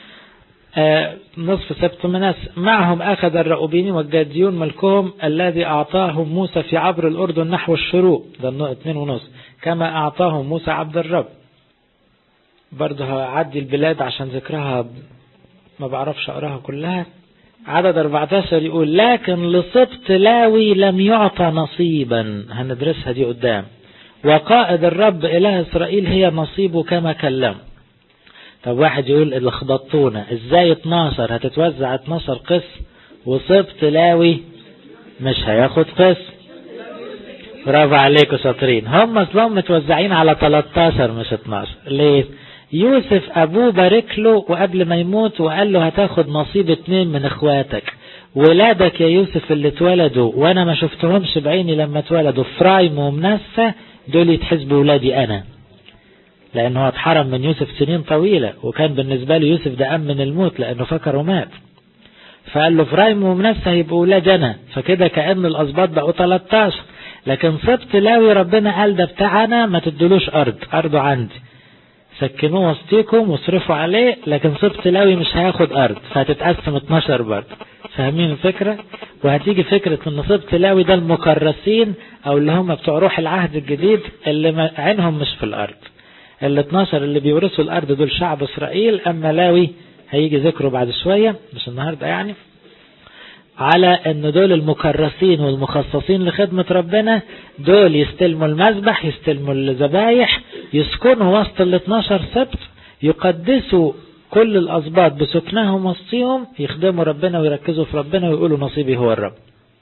نصف سبط مناس. معهم أخذ الرأوبين والجاديون ملكهم الذي أعطاهم موسى في عبر الأردن نحو الشروق، ده 2.5، كما أعطاهم موسى عبد الرب. برضه هعدي البلاد عشان ذكرها ما بعرفش أقراها كلها. عدد 14 يقول لكن لسبط لاوي لم يعطى نصيبا، هندرسها دي قدام. وقائد الرب إله إسرائيل هي نصيبه كما كلم. طب واحد يقول اللي خبطونا ازاي 12 هتتوزع 12 قسم وسبط لاوي مش هياخد قسم؟ برافو عليكم شاطرين. هم اصلهم متوزعين على 13 مش 12. ليه؟ يوسف ابوه بارك له وقبل ما يموت وقال له هتاخد نصيب 2 من اخواتك. ولادك يا يوسف اللي اتولدوا وانا ما شفتهمش بعيني لما اتولدوا، فرايم ومنسى، دول يتحسبوا ولادي انا، لأنه اتحرم من يوسف سنين طويلة، وكان بالنسبة له يوسف ده أمن الموت لأنه فكره مات. فقال له فرايم ومنسى هيبقوا ولاد أنا، فكده كأن الأسباط بقوا 13. لكن سبط لاوي ربنا قال ده بتاعنا، ما تدلوش أرضه عندي، سكنوه وسطيكم واصرفوا عليه، لكن سبط لاوي مش هياخد أرض، فهتتقسم 12 برضه. فاهمين الفكرة؟ وهتيجي فكرة ان سبط لاوي ده المكرسين أو اللي هم بتوع روح العهد الجديد اللي عينهم مش في الأرض. ال12 اللي بيورثوا الأرض دول شعب إسرائيل، أما لاوي هيجي ذكره بعد شوية مش النهاردة يعني، على أن دول المكرسين والمخصصين لخدمة ربنا، دول يستلموا المذبح، يستلموا الذبايح، يسكنوا وسط ال12 سبت، يقدسوا كل الأسباط بسكنهم وسطهم، يخدموا ربنا ويركزوا في ربنا ويقولوا نصيبي هو الرب.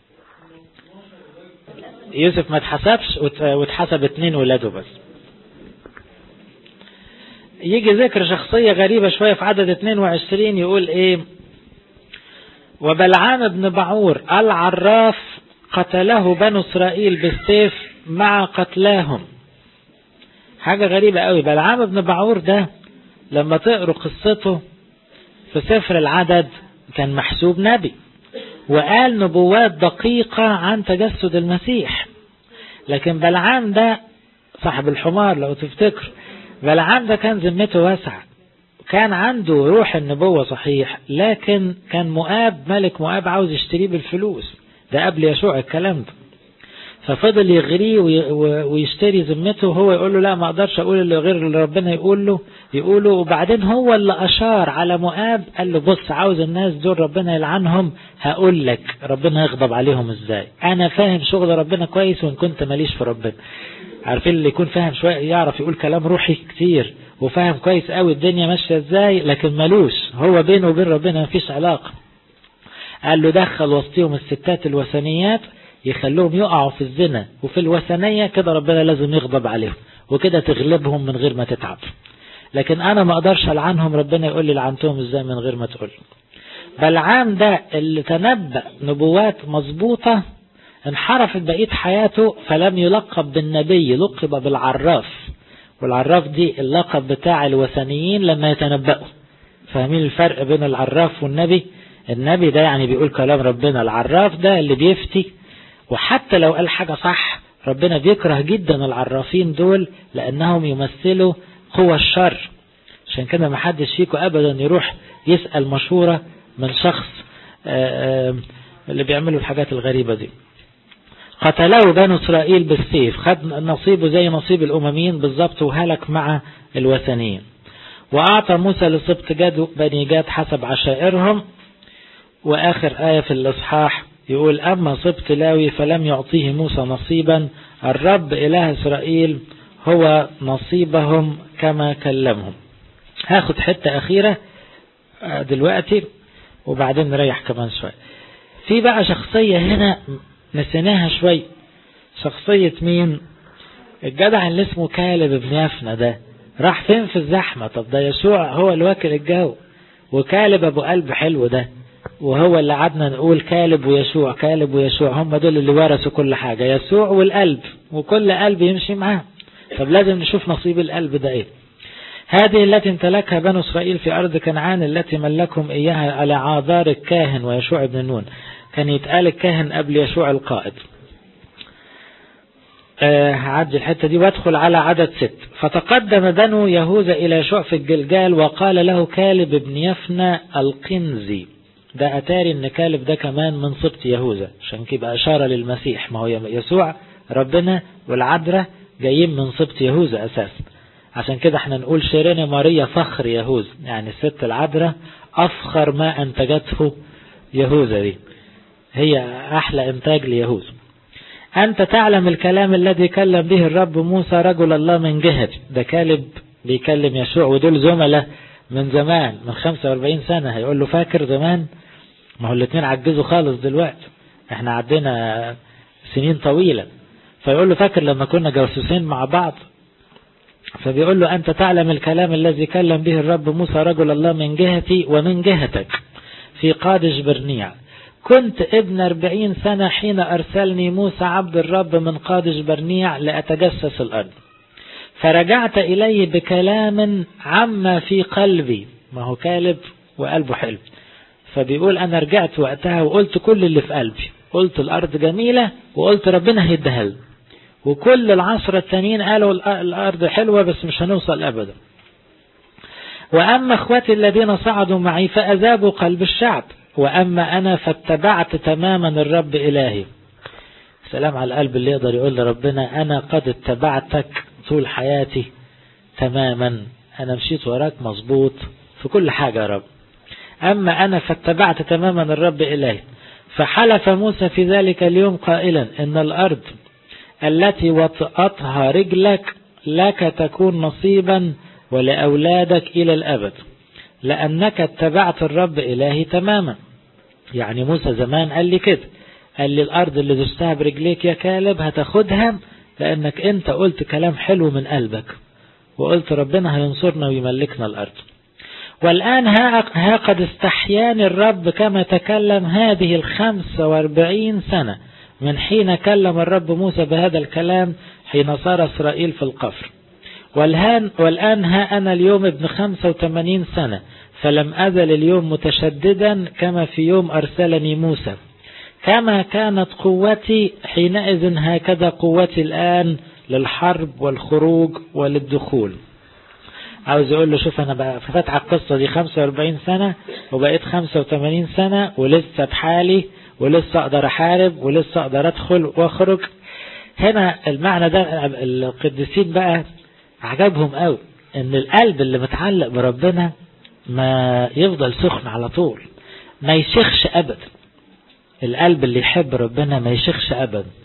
يوسف ما اتحسبش واتحسب 2 ولاده بس. يجي ذكر شخصية غريبة شوية في عدد 22 يقول ايه؟ وبلعام بن بعور العراف قتله بنو إسرائيل بالسيف مع قتلاهم. حاجة غريبة قوي. بلعام بن بعور ده لما تقروا قصته في سفر العدد كان محسوب نبي وقال نبوات دقيقة عن تجسد المسيح. لكن بلعام ده صاحب الحمار لو تفتكر، بلعام ده كان ذمته واسعة، كان عنده روح النبوة صحيح، لكن كان مؤاب ملك مؤاب عاوز يشتريه بالفلوس، ده قبل يشوع الكلام ده. ففضل يغريه ويشتري ذمته، وهو يقول له لا ما اقدرش اقول اللي غير اللي ربنا يقوله. وبعدين هو اللي اشار على مؤاب، قال له بص عاوز الناس دول ربنا يلعنهم، هقول لك ربنا يغضب عليهم ازاي، انا فاهم شغل ربنا كويس وان كنت ماليش في ربنا. عارفين اللي يكون فاهم شوية يعرف يقول كلام روحي كتير وفاهم كويس قوي الدنيا ماشية ازاي، لكن ملوش هو بينه وبين ربنا مفيش علاقة. قال له دخل وسطهم الستات الوثنيات يخلوهم يقعوا في الزنا وفي الوثنية، كده ربنا لازم يغضب عليهم وكده تغلبهم من غير ما تتعب. لكن انا ما اقدرش العنهم، ربنا يقول لي لعنتهم ازاي من غير ما تقول. بلعام ده اللي تنبأ نبوات مظبوطة انحرفت بقية حياته فلم يلقب بالنبي، لقب بالعراف. والعراف دي اللقب بتاع الوثنيين لما يتنبأوا. فاهمين الفرق بين العراف والنبي؟ النبي ده يعني بيقول كلام ربنا، العراف ده اللي بيفتي، وحتى لو قال حاجة صح ربنا بيكره جدا العرافين دول لأنهم يمثلوا قوى الشر. عشان كده ما حدش فيكم أبدا يروح يسأل مشورة من شخص اللي بيعملوا الحاجات الغريبة دي. قتلوا بنو إسرائيل بالسيف، خد نصيبه زي نصيب الأمميين بالضبط وهلك مع الوثنيين. وأعطى موسى لسبط جاد بني جاد حسب عشائرهم. وآخر آية في الإصحاح يقول أما سبط لاوي فلم يعطيه موسى نصيبا، الرب إله إسرائيل هو نصيبهم كما كلمهم. هاخد حتة أخيرة دلوقتي وبعدين نريح كمان شوي. في بقى شخصية هنا نسيناها شوي، شخصية مين؟ الجدع اللي اسمه كالب ابن يفنى ده راح فين في الزحمة؟ طب ده يسوع هو اللي واكل الجو، وكالب ابو قلب حلو ده، وهو اللي قعدنا نقول كالب ويشوع كالب ويشوع، هم دول اللي ورثوا كل حاجة، يسوع والقلب، وكل قلب يمشي معاه. طب لازم نشوف نصيب القلب ده ايه. هذه التي امتلكها بنو إسرائيل في أرض كنعان التي ملكهم إياها على عاذار الكاهن ويشوع بن نون. كان يتقال الكاهن قبل يشوع القائد. هعدي الحتة دي وادخل على عدد 6. فتقدم بنو يهوذا إلى يشوع في الجلجال وقال له كالب بن يفنى القنزي. ده أتاري إن كالب ده كمان من سبط يهوذا، عشان كده إشارة للمسيح. ما هو يسوع ربنا والعذراء جايين من سبط يهوذا أساسا. عشان كده احنا نقول شيرين ماريا فخر يهوذا، يعني الست العذراء أفخر ما أنتجته يهوذا، دي هي أحلى إنتاج ليهوذا. أنت تعلم الكلام الذي كلم به الرب موسى رجل الله من جهة. ده كالب بيكلم يشوع، ودول زملاء من زمان من 45 سنة. هيقول له فاكر زمان؟ ما هو الاثنين عجزوا خالص دلوقتي، احنا عدينا سنين طويلة. فيقول له فاكر لما كنا جاسوسين مع بعض؟ فبيقول له أنت تعلم الكلام الذي كلم به الرب موسى رجل الله من جهتي ومن جهتك في قادش برنيع. كنت ابن 40 سنة حين أرسلني موسى عبد الرب من قادش برنيع لأتجسس الأرض، فرجعت إليه بكلام عما في قلبي. ما هو كالب وقلبه حلو، فبيقول أنا رجعت وقتها وقلت كل اللي في قلبي، قلت الأرض جميلة وقلت ربنا هيديها لنا، وكل العشرة التانيين قالوا الأرض حلوة بس مش هنوصل أبدا. وأما أخواتي الذين صعدوا معي فأذابوا قلب الشعب، وأما أنا فاتبعت تماما الرب إلهي. سلام على القلب اللي يقدر يقول لربنا أنا قد اتبعتك طول حياتي تماما، أنا مشيت وراك مظبوط في كل حاجة يا رب. أما أنا فاتبعت تماما الرب إلهي. فحلف موسى في ذلك اليوم قائلا إن الأرض التي وطأتها رجلك لك تكون نصيبا ولأولادك إلى الأبد، لأنك اتبعت الرب إلهي تماما. يعني موسى زمان قال لي كده، قال لي الأرض اللي دستها برجليك يا كالب هتاخدها لأنك أنت قلت كلام حلو من قلبك، وقلت ربنا هينصرنا ويملكنا الأرض. والآن ها قد استحياني الرب كما تكلم هذه 45 سنة من حين كلم الرب موسى بهذا الكلام حين صار إسرائيل في القفر. والآن ها أنا اليوم ابن 85 سنة، فلم أزل اليوم متشددا كما في يوم أرسلني موسى. كما كانت قوتي حينئذ هكذا قوتي الآن للحرب والخروج وللدخول. عاوز يقول له شوف أنا بقى فتح القصة دي 45 سنة وبقيت 85 سنة ولسه بحالي، ولسه أقدر أحارب، ولسه أقدر أدخل وأخرج. هنا المعنى ده القديسين بقى عجبهم قوي، ان القلب اللي متعلق بربنا ما يفضل سخن على طول، ما يشخش ابدا. القلب اللي يحب ربنا ما يشخش ابدا،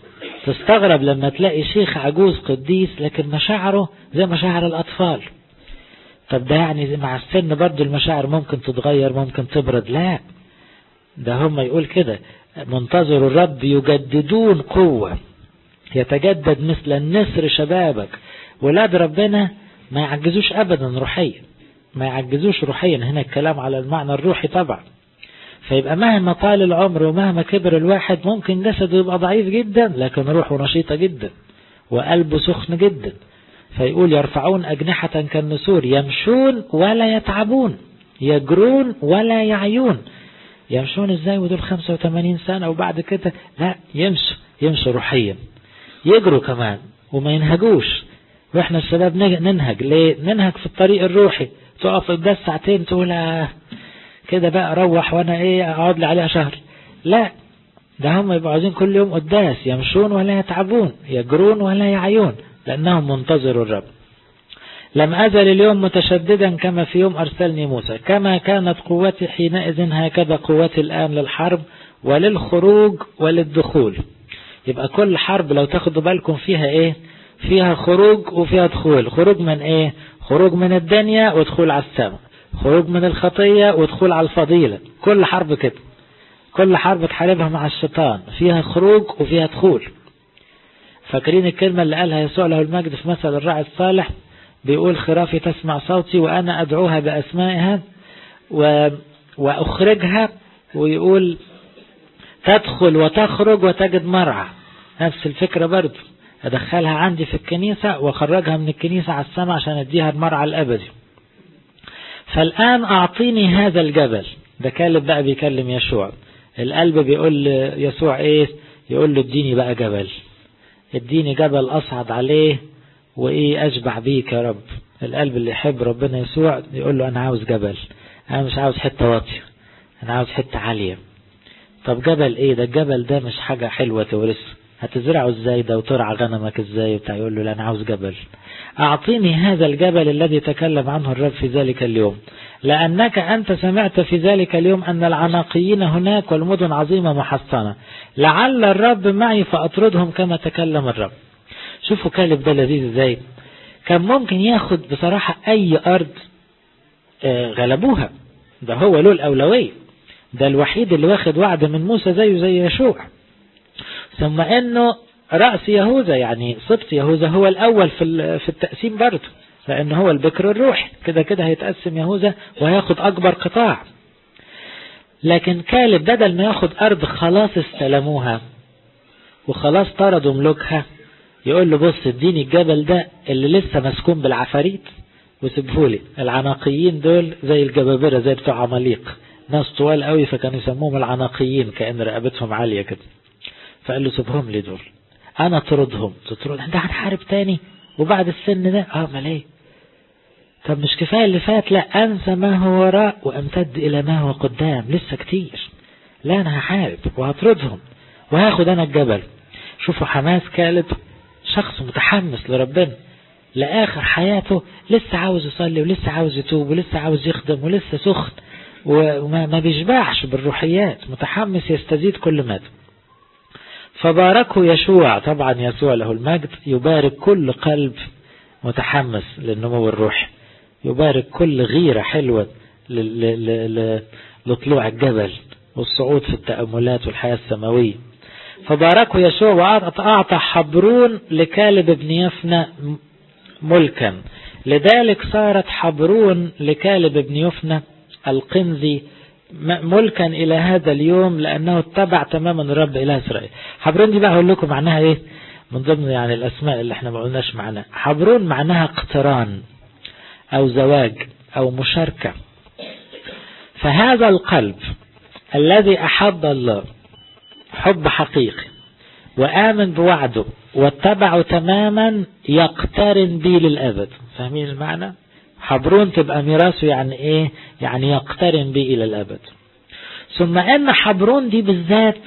تستغرب لما تلاقي شيخ عجوز قديس لكن مشاعره زي مشاعر الأطفال. طب ده يعني مع السن برضو المشاعر ممكن تتغير، ممكن تبرد؟ لا، ده هم يقول كده منتظر الرب يجددون قوة، يتجدد مثل النسر شبابك. ولاد ربنا ما يعجزوش أبدا روحيا، ما يعجزوش روحيا. هنا الكلام على المعنى الروحي طبعا. فيبقى مهما طال العمر ومهما كبر الواحد ممكن جسده يبقى ضعيف جدا لكن روحه نشيطة جدا وقلبه سخن جدا. فيقول يرفعون أجنحة كالنسور، يمشون ولا يتعبون، يجرون ولا يعيون. يمشون ازاي ودول 85 سنة وبعد كده؟ لا، يمشوا روحيا، يجروا كمان وما ينهجوش. واحنا الشباب ننهج ليه؟ ننهج في الطريق الروحي. تقف قدام ساعتين تقول كده بقى اروح وانا اقعد لي عليها شهر. لا، ده هم يبقوا عايزين كل يوم قداس. يمشون ولا يتعبون، يجرون ولا يعيون، لأنهم منتظروا الرب. لم أزل اليوم متشددا كما في يوم أرسلني موسى، كما كانت قوتي حينئذ هكذا قوتي الآن للحرب وللخروج وللدخول. يبقى كل حرب لو تاخدوا بالكم فيها فيها خروج وفيها دخول. خروج من خروج من الدنيا ودخول على السماء، خروج من الخطية ودخول على الفضيلة. كل حرب كده، كل حرب تحاربها مع الشيطان فيها خروج وفيها دخول. فاكرين الكلمة اللي قالها يسوع له المجد في مثل الراعي الصالح؟ بيقول خرافي تسمع صوتي وأنا أدعوها بأسمائها وأخرجها، ويقول تدخل وتخرج وتجد مرعى. نفس الفكرة برضو، أدخلها عندي في الكنيسة وأخرجها من الكنيسة على السماء عشان أديها المرعى الأبدي. فالآن أعطيني هذا الجبل. ده كالب بقى بيكلم يشوع. القلب بيقول يسوع يقول له اديني بقى جبل، اديني جبل أصعد عليه أشبع بيك يا رب. القلب اللي يحب ربنا يسوع يقول له أنا عاوز جبل، أنا مش عاوز حتة واطية، أنا عاوز حتة عالية. طب جبل ده؟ الجبل ده مش حاجة حلوة تورث، هتزرعه ازاي ده وترعى غنمك ازاي بتاع؟ يقول له لا، أنا عاوز جبل. أعطيني هذا الجبل الذي تكلم عنه الرب في ذلك اليوم، لأنك أنت سمعت في ذلك اليوم أن العناقيين هناك والمدن عظيمة محصنة، لعل الرب معي فأطردهم كما تكلم الرب. شوفوا كالب ده لذيذ ازاي. كان ممكن ياخد بصراحة أي أرض غلبوها، ده هو له الأولوية، ده الوحيد اللي واخد وعد من موسى زيه زي يشوع. ثم أنه رأس يهوذا، يعني سبط يهوذا هو الأول في التقسيم برضه، لأنه هو البكر الروحي. كده كده هيتقسم يهوذا وهياخد أكبر قطاع. لكن كالب بدل ما ياخد أرض خلاص استلموها وخلاص طردوا ملوكها، يقول له بص اديني الجبل ده اللي لسه مسكون بالعفاريت وسيبهولي. العناقيين دول زي الجبابرة، زي بتوع عماليق، ناس طوال قوي فكانوا يسموهم العناقيين كأن رقبتهم عالية كده. فقال له سيبهم لي دول، انا اطردهم. تطرد ده هنحارب تاني وبعد السن ده؟ امال ايه؟ طب مش كفاية اللي فات؟ لا، انسى ما هو وراء وامتد الى ما هو قدام، لسه كتير. لا، انا هحارب وهطردهم وهاخد انا الجبل. شوفوا حماس كالب، شخص متحمس لربنا لآخر حياته، لسه عاوز يصلي ولسه عاوز يتوب ولسه عاوز يخدم ولسه سخن وما بيشبعش بالروحيات، متحمس يستزيد كل مدى. فباركه يشوع، طبعا يسوع له المجد يبارك كل قلب متحمس للنمو الروحي، يبارك كل غيرة حلوة لطلوع الجبل والصعود في التأملات والحياة السماوية. فباركه يشوع وأعطى حبرون لكالب بن يفنى ملكا، لذلك صارت حبرون لكالب بن يفنى القنزي ملكا إلى هذا اليوم، لأنه اتبع تماما الرب إله إسرائيل. حبرون دي بقى هقول لكم معناها ايه من ضمن يعني الأسماء اللي احنا ما قلناش معناها. حبرون معناها اقتران أو زواج أو مشاركة. فهذا القلب الذي أحب الله حب حقيقي وآمن بوعده واتبعه تماما يقترن بي للأبد. فاهمين المعنى؟ حبرون تبقى ميراثه يعني ايه؟ يعني يقترن بي إلى الأبد. ثم أن حبرون دي بالذات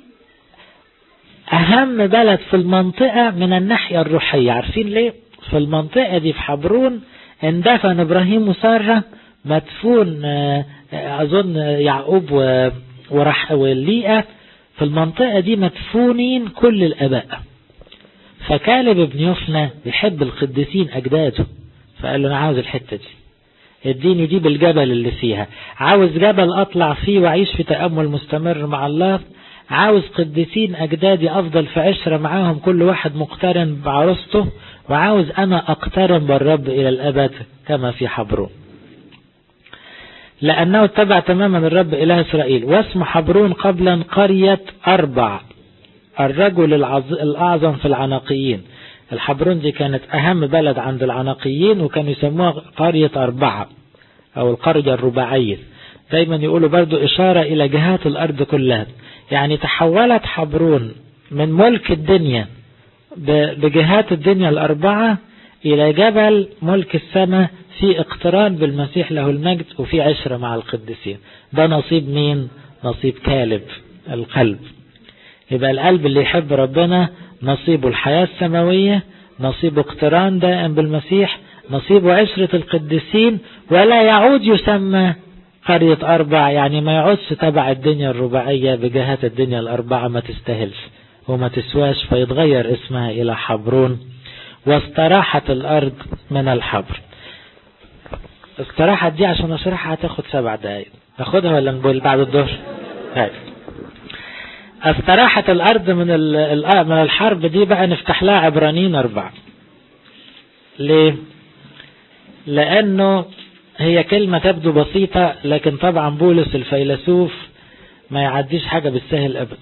أهم بلد في المنطقة من الناحية الروحية. عارفين ليه؟ في المنطقة دي في حبرون اندفن إبراهيم وسارة، مدفون أظن يعقوب وليئة. في المنطقة دي مدفونين كل الآباء فكالب ابن يفنى يحب القديسين أجداده، فقال له أنا عاوز الحتة دي، اديني دي بالجبل اللي فيها، عاوز جبل أطلع فيه وعيش في تأمل مستمر مع الله، عاوز قديسين أجدادي أفضل في عشرة معاهم كل واحد مقترن بعروسته، وعاوز أنا أقترن بالرب إلى الأبد كما في حبرون، لأنه اتبع تماما الرب إله إسرائيل. واسم حبرون قبلا قرية أربع، الرجل الأعظم في العناقيين. الحبرون دي كانت أهم بلد عند العناقيين، وكانوا يسموها قرية أربعة أو القرية الرباعية. دايما يقولوا برضو إشارة إلى جهات الأرض كلها، يعني تحولت حبرون من ملك الدنيا بجهات الدنيا الأربعة إلى جبل ملك السماء في اقتران بالمسيح له المجد وفي عشرة مع القديسين. ده نصيب مين؟ نصيب كالب القلب. يبقى القلب اللي يحب ربنا نصيبه الحياة السماوية، نصيبه اقتران دائم بالمسيح، نصيبه عشرة القديسين، ولا يعود يسمى قرية أربع، يعني ما يعودش تبع الدنيا الرباعية بجهات الدنيا الأربعة، ما تستاهلش وما تسواش، فيتغير اسمها إلى حبرون. واستراحت الأرض من الحبر. استراحت دي عشان أشرحها هتاخد 7 دقايق، ناخدها ولا نقول بعد الظهر؟ هاي استراحت الأرض من الحرب دي بقى نفتح لها عبرانيين 4. ليه؟ لأنه هي كلمة تبدو بسيطة، لكن طبعا بولس الفيلسوف ما يعديش حاجة بالسهل أبدا،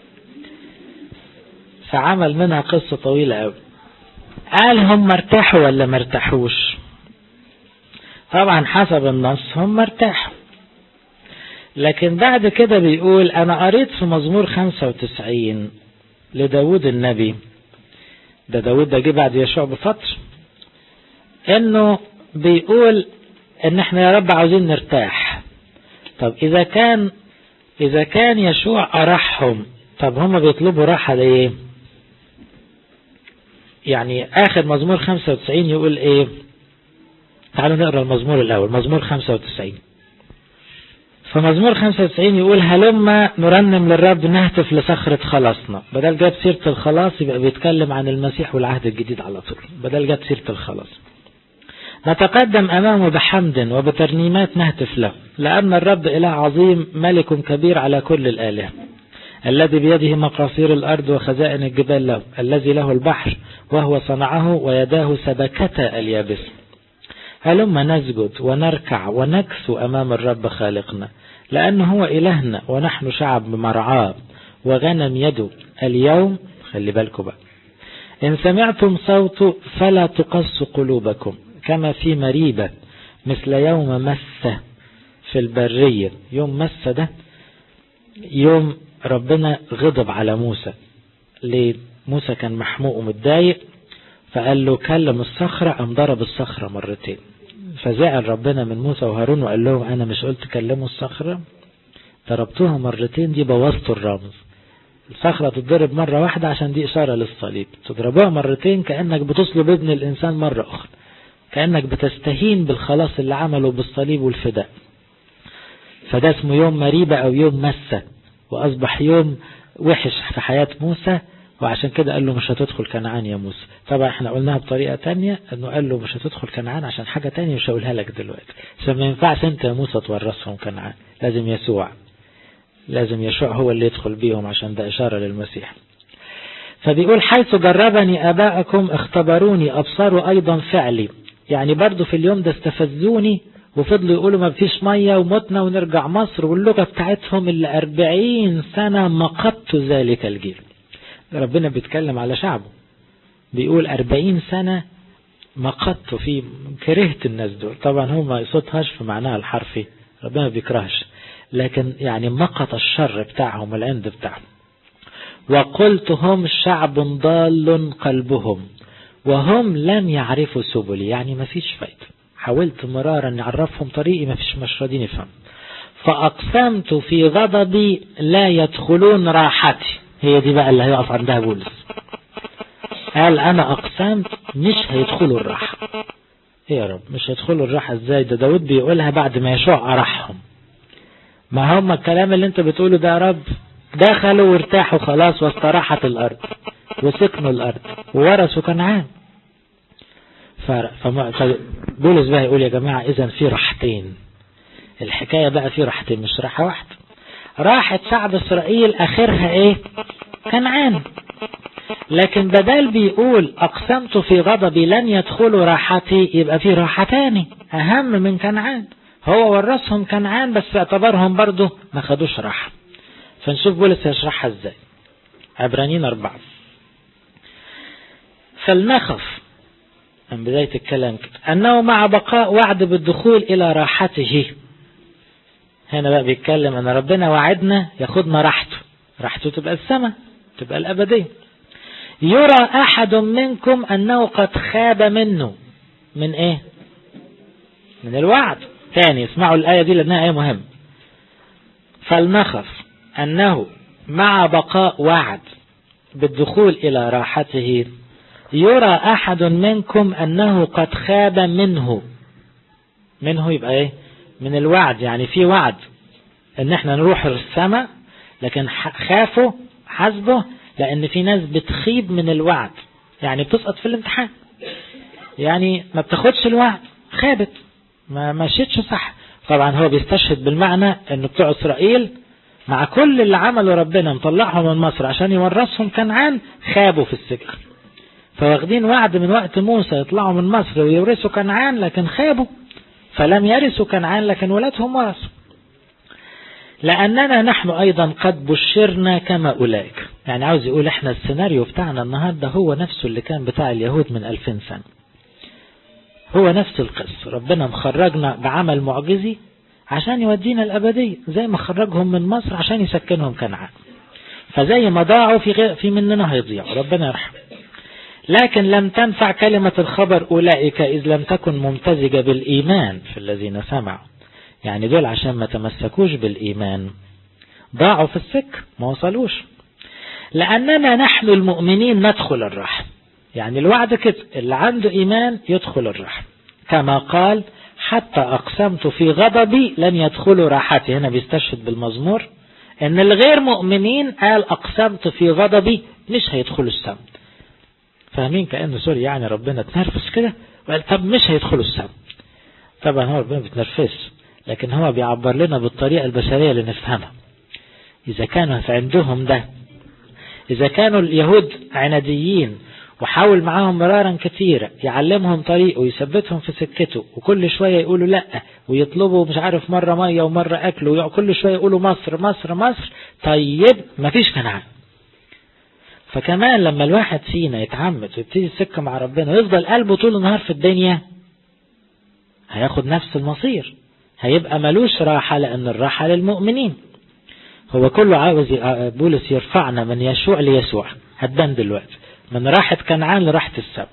فعمل منها قصة طويلة أوي. قال هم ارتاحوا ولا ما ارتاحوش؟ طبعا حسب النص هم ارتاحوا، لكن بعد كده بيقول أنا قريت في مزمور 95 لداود النبي، ده داود ده جه بعد يشوع بفترة، انه بيقول ان احنا يا رب عاوزين نرتاح. طب اذا كان يشوع ارحهم، طب هم بيطلبوا راحة ليه؟ يعني اخر مزمور 95 يقول ايه؟ تعالوا نقرأ المزمور الاول، مزمور 95. فمزمور 95 يقول هلما نرنم للرب نهتف لصخرة خلاصنا. بدل جاب سيرة الخلاص يبقى بيتكلم عن المسيح والعهد الجديد على طول، بدل جاب سيرة الخلاص. نتقدم أمامه بحمد وبترنيمات نهتف له، لأن الرب إله عظيم ملك كبير على كل الآلهة، الذي بيده مقاصير الأرض وخزائن الجبال له، الذي له البحر وهو صنعه ويداه سبكتا اليابس. هلما نسجد ونركع ونكسو أمام الرب خالقنا، لأنه هو إلهنا ونحن شعب مرعاه وغنم يده اليوم. خلي بالكم بقى، إن سمعتم صوته فلا تقسوا قلوبكم كما في مريبة، مثل يوم مسة في البرية. يوم مسة ده يوم ربنا غضب على موسى. ليه؟ موسى كان محموق ومتضايق، فقال له كلم الصخرة، قام ضرب الصخرة مرتين، فزعل ربنا من موسى وهارون وقال لهم أنا مش قلت كلموا الصخرة؟ ضربتوها مرتين، دي بوظتوا الرمز. الصخرة تتضرب مرة واحدة عشان دي إشارة للصليب، تضربوها مرتين كأنك بتصلب ابن الإنسان مرة أخرى، كأنك بتستهين بالخلاص اللي عمله بالصليب والفداء. فده اسمه يوم مريبة أو يوم مسة، وأصبح يوم وحش في حياة موسى، وعشان كده قال له مش هتدخل كنعان يا موسى. طبعا احنا قلناها بطريقة تانية، انه قال له مش هتدخل كنعان عشان حاجة تانية مش هقولها لك دلوقتي، عشان ما ينفعش انت يا موسى تورثهم كنعان، لازم يشوع هو اللي يدخل بيهم، عشان ده إشارة للمسيح. فبيقول حيث جربني آباءكم اختبروني أبصروا أيضا فعلي، يعني برضو في اليوم ده استفزوني وفضلوا يقولوا ما فيش مية ومتنا ونرجع مصر، واللغة بتاعتهم اللي 40 سنة مقدت ذلك الجيل. ربنا بيتكلم على شعبه، بيقول 40 سنة مقدت فيه، كرهت الناس دول. طبعا هو ما يصدهاش في معناها الحرفي، ربنا بيكرهش، لكن يعني مقت الشر بتاعهم العند بتاعهم. وقلت هم شعب ضال قلبهم وهم لم يعرفوا سبلي، يعني ما فيش فايدة، حاولت مرارا نعرفهم طريقي ما فيش، مش راضين يفهم. فأقسمت في غضبي لا يدخلون راحتي، هي دي بقى اللي هيقف عندها بولس. قال أنا أقسمت مش هيدخلوا الراحة. إيه يا رب مش هيدخلوا الراحة ازاي؟ ده داود بيقولها بعد ما يشوع أرحهم. ما هم الكلام اللي انت بتقوله ده يا رب، دخلوا وارتاحوا خلاص واستراحت الأرض، وسكنوا الأرض وورثوا كنعان. بولس بقى يقول يا جماعة إذن في راحتين، الحكاية بقى في راحتين مش راحة واحدة. راحة شعب إسرائيل آخرها إيه؟ كنعان. لكن بدل بيقول أقسمت في غضبي لن يدخلوا راحتي، يبقى في راحة تاني أهم من كنعان. هو ورثهم كنعان بس اعتبرهم برضو ما خدوش راحة. فنشوف بولس يشرحها ازاي. عبرانيين 4. فلنخف من بداية الكلام كده أنه مع بقاء وعد بالدخول إلى راحته. هنا بقى بيتكلم أن ربنا وعدنا ياخدنا راحته تبقى السماء، تبقى الأبدية. يرى أحد منكم أنه قد خاب منه. من إيه؟ من الوعد. تاني اسمعوا الآية دي لأنها آية مهمة. فلنخف أنه مع بقاء وعد بالدخول إلى راحته يرى أحد منكم أنه قد خاب منه. يبقى إيه؟ من الوعد، يعني في وعد أن احنا نروح السماء، لكن خافوا حسبه لأن في ناس بتخيب من الوعد، يعني بتسقط في الامتحان، يعني ما بتاخدش الوعد، خابت ما مشيتش صح. طبعا هو بيستشهد بالمعنى أن بتوع إسرائيل مع كل اللي عمله ربنا مطلعهم من مصر عشان يورثهم كنعان خابوا في السكة. فواخدين وعد من وقت موسى يطلعوا من مصر ويورثوا كنعان، لكن خابوا فلم يرثوا كنعان، لكن ولادهم ورثوا. لأننا نحن أيضا قد بشرنا كما أولئك. يعني عاوز يقول احنا السيناريو بتاعنا النهاردة هو نفسه اللي كان بتاع اليهود من 2000 سنة، هو نفس القصة. ربنا مخرجنا بعمل معجزي عشان يودينا الأبدية، زي ما خرجهم من مصر عشان يسكنهم كنعان. فزي ما ضاعوا في مننا هيضيعوا، ربنا يرحم. لكن لم تنفع كلمة الخبر أولئك إذ لم تكن ممتزجة بالإيمان في الذين سمعوا. يعني دول عشان ما تمسكوش بالإيمان ضاعوا في السكة، ما وصلوش. لأننا نحن المؤمنين ندخل الرحم، يعني الوعد كده اللي عنده إيمان يدخل الرحم، كما قال حتى أقسمت في غضبي لن يدخلوا راحتي. هنا بيستشهد بالمزمور ان الغير مؤمنين قال أقسمت في غضبي مش هيدخلوا السماء. فاهمين؟ كأنه سوري يعني ربنا تنرفس كده وقال طب مش هيدخلوا السماء. طبعا هو ربنا بتنرفس، لكن هو بيعبر لنا بالطريقة البشرية اللي نفهمها. إذا كانوا عندهم ده، إذا كانوا اليهود عناديين وحاول معاهم مرارا كثيرة يعلمهم طريقه ويثبتهم في سكته، وكل شوية يقولوا لا ويطلبوا مش عارف مرة مية ومرة أكل، وكل شوية يقولوا مصر مصر مصر، طيب مفيش كنعان. فكمان لما الواحد فينا يتعمد ويبتدي السكة مع ربنا ويفضل قلبه طول النهار في الدنيا، هياخد نفس المصير، هيبقى ملوش راحة، لأن الراحة للمؤمنين. هو كله عاوز بولس يرفعنا من يشوع ليسوع، هتبان دلوقتي من راحة كنعان لراحة السبت.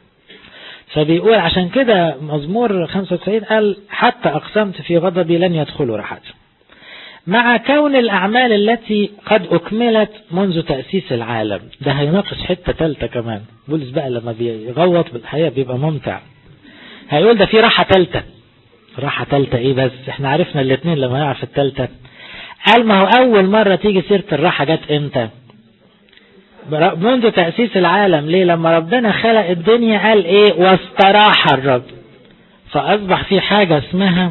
فبيقول عشان كده مزمور 95 قال حتى أقسمت في غضبي لن يدخلوا راحتي، مع كون الأعمال التي قد أكملت منذ تأسيس العالم. ده هيناقش حتة ثالثة كمان. بولس بقى لما بيغوط بالحياة بيبقى ممتع. هيقول ده في راحة ثالثة. راحة ثالثة ايه؟ بس احنا عرفنا الاثنين لما نعرف الثالثة. قال ما هو أول مرة تيجي سيرة الراحة جت امتى؟ منذ تأسيس العالم. ليه؟ لما ربنا خلق الدنيا قال ايه؟ واستراح الرب. فأصبح في حاجة اسمها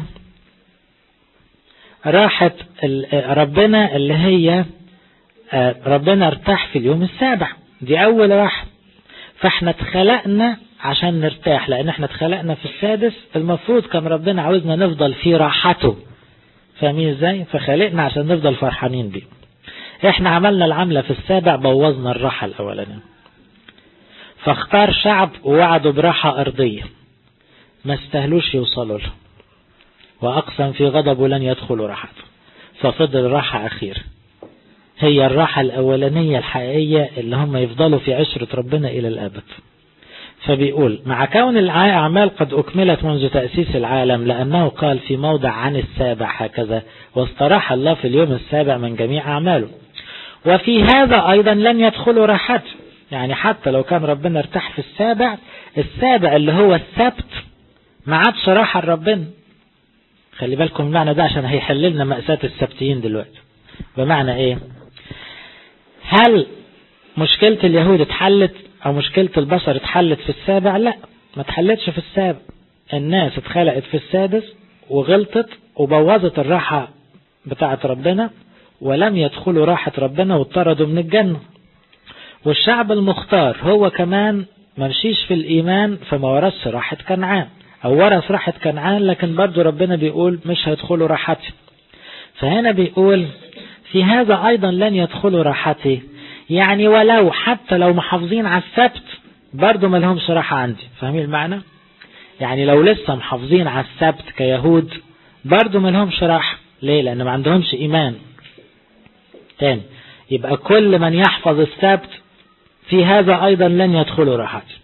راحة ربنا، اللي هي ربنا ارتاح في اليوم السابع، دي أول راحة. فاحنا اتخلقنا عشان نرتاح، لأن احنا اتخلقنا في السادس، المفروض كان ربنا عاوزنا نفضل في راحته. فاهمين ازاي؟ فخلقنا عشان نفضل فرحانين بيه. احنا عملنا العملة في السابع، بوظنا الراحة الأولانية. فاختار شعب ووعدوا براحة أرضية ما استهلوش يوصلوا له، وأقسم في غضبه لن يدخلوا راحته. ففضل راحة أخير هي الراحة الأولانية الحقيقية اللي هم يفضلوا في عشرة ربنا إلى الأبد. فبيقول مع كون الأعمال قد أكملت منذ تأسيس العالم، لأنه قال في موضع عن السابع هكذا واستراح الله في اليوم السابع من جميع أعماله. وفي هذا أيضا لن يدخلوا راحته. يعني حتى لو كان ربنا ارتاح في السابع اللي هو السبت ما عادش راحة لربنا. خلي بالكم المعنى ده عشان هيحللنا مأساة السبتيين دلوقتي. بمعنى ايه؟ هل مشكلة اليهود اتحلت أو مشكلة البشر اتحلت في السابع؟ لا، ما اتحلتش في السابع. الناس اتخلقت في السادس وغلطت وبوظت الراحة بتاعة ربنا، ولم يدخلوا راحة ربنا واضطردوا من الجنة. والشعب المختار هو كمان ممشيش في الإيمان، فما ورثش راحة كنعان، أو ورث راحة كنعان لكن برضو ربنا بيقول مش هيدخلوا راحتي. فهنا بيقول في هذا أيضا لن يدخلوا راحتي، يعني ولو حتى لو محافظين على السبت برضو ما لهمش راحة عندي. فاهمين المعنى؟ يعني لو لسه محافظين على السبت كيهود برضو ما لهمش راحة. ليه؟ لأن ما عندهمش إيمان. تاني، يبقى كل من يحفظ السبت في هذا أيضا لن يدخلوا راحتي.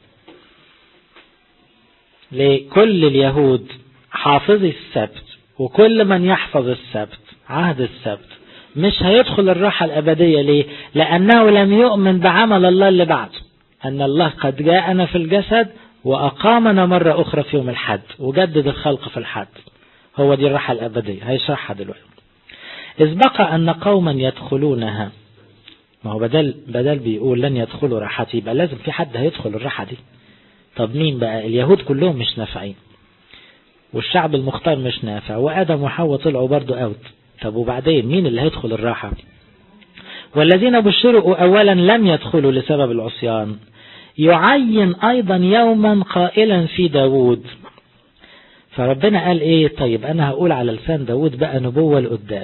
ليه؟ كل اليهود حافظي السبت، وكل من يحفظ السبت عهد السبت مش هيدخل الراحة الأبدية. ليه؟ لأنه لم يؤمن بعمل الله اللي بعده، أن الله قد جاءنا في الجسد وأقامنا مرة أخرى في يوم الحد وجدد الخلق في الحد. هو دي الراحة الأبدية، هيشرحها دلوقتي. إذ بقى أن قوما يدخلونها، ما هو بدل بيقول لن يدخلوا راحتي، يبقى لازم في حد هيدخل الراحة دي. طب مين بقى؟ اليهود كلهم مش نافعين، والشعب المختار مش نافع، وآدم وحواء طلعوا برضو أوت. طب وبعدين مين اللي هيدخل الراحة؟ والذين بشروا أولا لم يدخلوا لسبب العصيان، يعين أيضا يوما قائلا في داود. فربنا قال إيه؟ طيب أنا هقول على لسان داود بقى نبوة لقدام.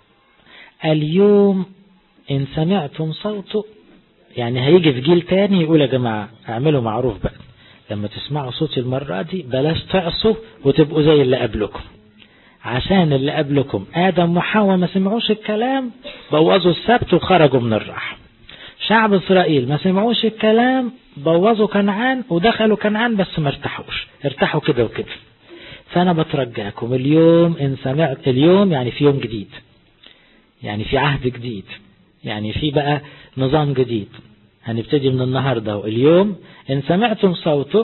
اليوم إن سمعتم صوته، يعني هيجي في جيل تاني يقول يا جماعة اعملوا معروف بقى، لما تسمعوا صوتي المرة دي بلاش تعصوا وتبقوا زي اللي قبلكم، عشان اللي قبلكم آدم وحواء ما سمعوش الكلام بوظوا السبت وخرجوا من الراحة. شعب إسرائيل ما سمعوش الكلام بوظوا كنعان ودخلوا كنعان بس ما ارتاحوش، ارتاحوا كده وكده. فأنا بترجاكم اليوم إن سمعت، اليوم يعني في يوم جديد، يعني في عهد جديد، يعني في بقى نظام جديد هنبتدي من النهاردة. اليوم إن سمعتم صوته،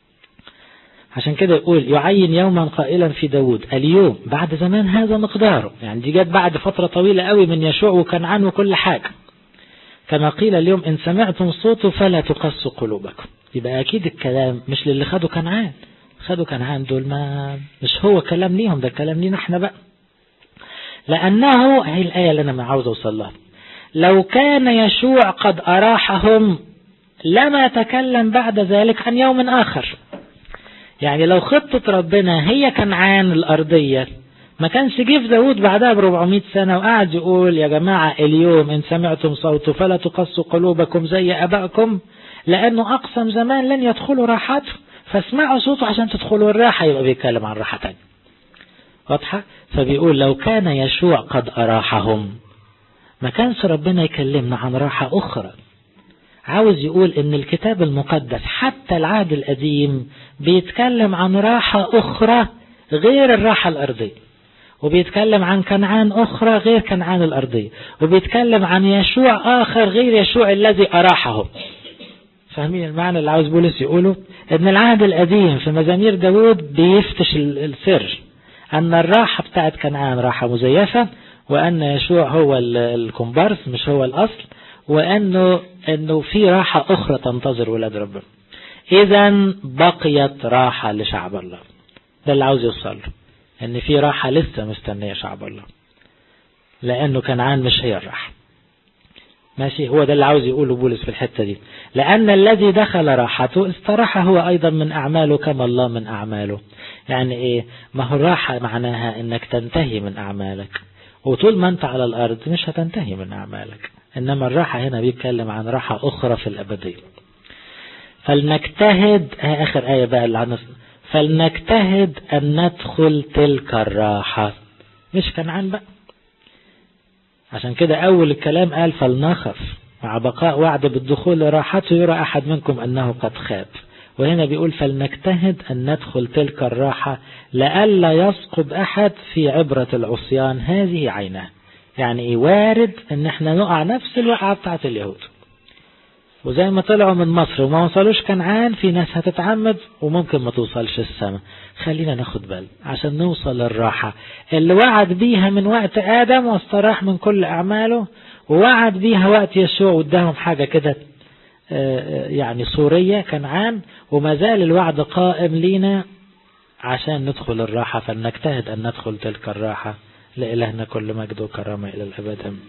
عشان كده يقول يعين يوما قائلا في داود. اليوم بعد زمان هذا مقداره، يعني دي جت بعد فترة طويلة قوي من يشوع وكنعان وكل حاجة. كما قيل اليوم إن سمعتم صوته فلا تقسوا قلوبكم. يبقى أكيد الكلام مش للي خدوا كنعان، خدوا كنعان دول ما مش هو كلام ليهم، ده كلام لينا احنا بقى. لأنه هي الآية اللي أنا عاوز أوصل لها، لو كان يشوع قد أراحهم لما تكلم بعد ذلك عن يوم آخر. يعني لو خطة ربنا هي كنعان الأرضية ما كانش جه في داود بعدها ب400 سنة وقعد يقول يا جماعة اليوم إن سمعتم صوته فلا تقسوا قلوبكم زي أبائكم، لأنه أقسم زمان لن يدخلوا راحته، فاسمعوا صوته عشان تدخلوا الراحة. يبقى بيتكلم عن راحة تانية واضحة. فبيقول لو كان يشوع قد أراحهم، ما كانش ربنا يكلمنا عن راحة أخرى. عاوز يقول ان الكتاب المقدس حتى العهد القديم بيتكلم عن راحة أخرى غير الراحة الأرضية، وبيتكلم عن كنعان أخرى غير كنعان الأرضية، وبيتكلم عن يشوع آخر غير يشوع الذي أراحهم. فاهمين المعنى اللي عاوز بولس يقوله؟ ان العهد القديم في مزامير داود بيفتش السر ان الراحة بتاعت كنعان راحة مزيفة، وان يشوع هو الكومبارس مش هو الأصل، وانه في راحة اخرى تنتظر ولاد ربنا. اذا بقيت راحة لشعب الله. ده اللي عاوز يوصل له، ان في راحة لسه مستنية شعب الله، لانه كنعان مش هي الراحة. ماشي، هو ده اللي عاوز يقوله بولس في الحتة دي. لان الذي دخل راحته استراح هو ايضا من اعماله كما الله من اعماله. يعني ايه؟ ما هو الراحة معناها انك تنتهي من اعمالك، وطول ما انت على الارض مش هتنتهي من اعمالك. انما الراحة هنا بيتكلم عن راحة اخرى في الابدية. فلنجتهد، اخر آية بقى اللي عن فلنجتهد ان ندخل تلك الراحة. مش كنعان بقى. عشان كده اول الكلام قال فلنخف مع بقاء وعد بالدخول لراحته يرى احد منكم انه قد خاب. وهنا بيقول فلنجتهد ان ندخل تلك الراحة لئلا يسقط احد في عبرة العصيان هذه عينه. يعني وارد ان احنا نقع نفس الوقعة بتاعت اليهود، وزي ما طلعوا من مصر وما وصلوش كنعان، في ناس هتتعمد وممكن ما توصلش السماء. خلينا ناخد بال عشان نوصل للراحة اللي وعد بيها من وقت آدم واستراح من كل أعماله، ووعد بيها وقت يشوع واداهم حاجة كده يعني صورية كنعان، وما زال الوعد قائم لينا عشان ندخل الراحة، فلنجتهد أن ندخل تلك الراحة. لإلهنا كل مجد وكرامة إلى الأبد.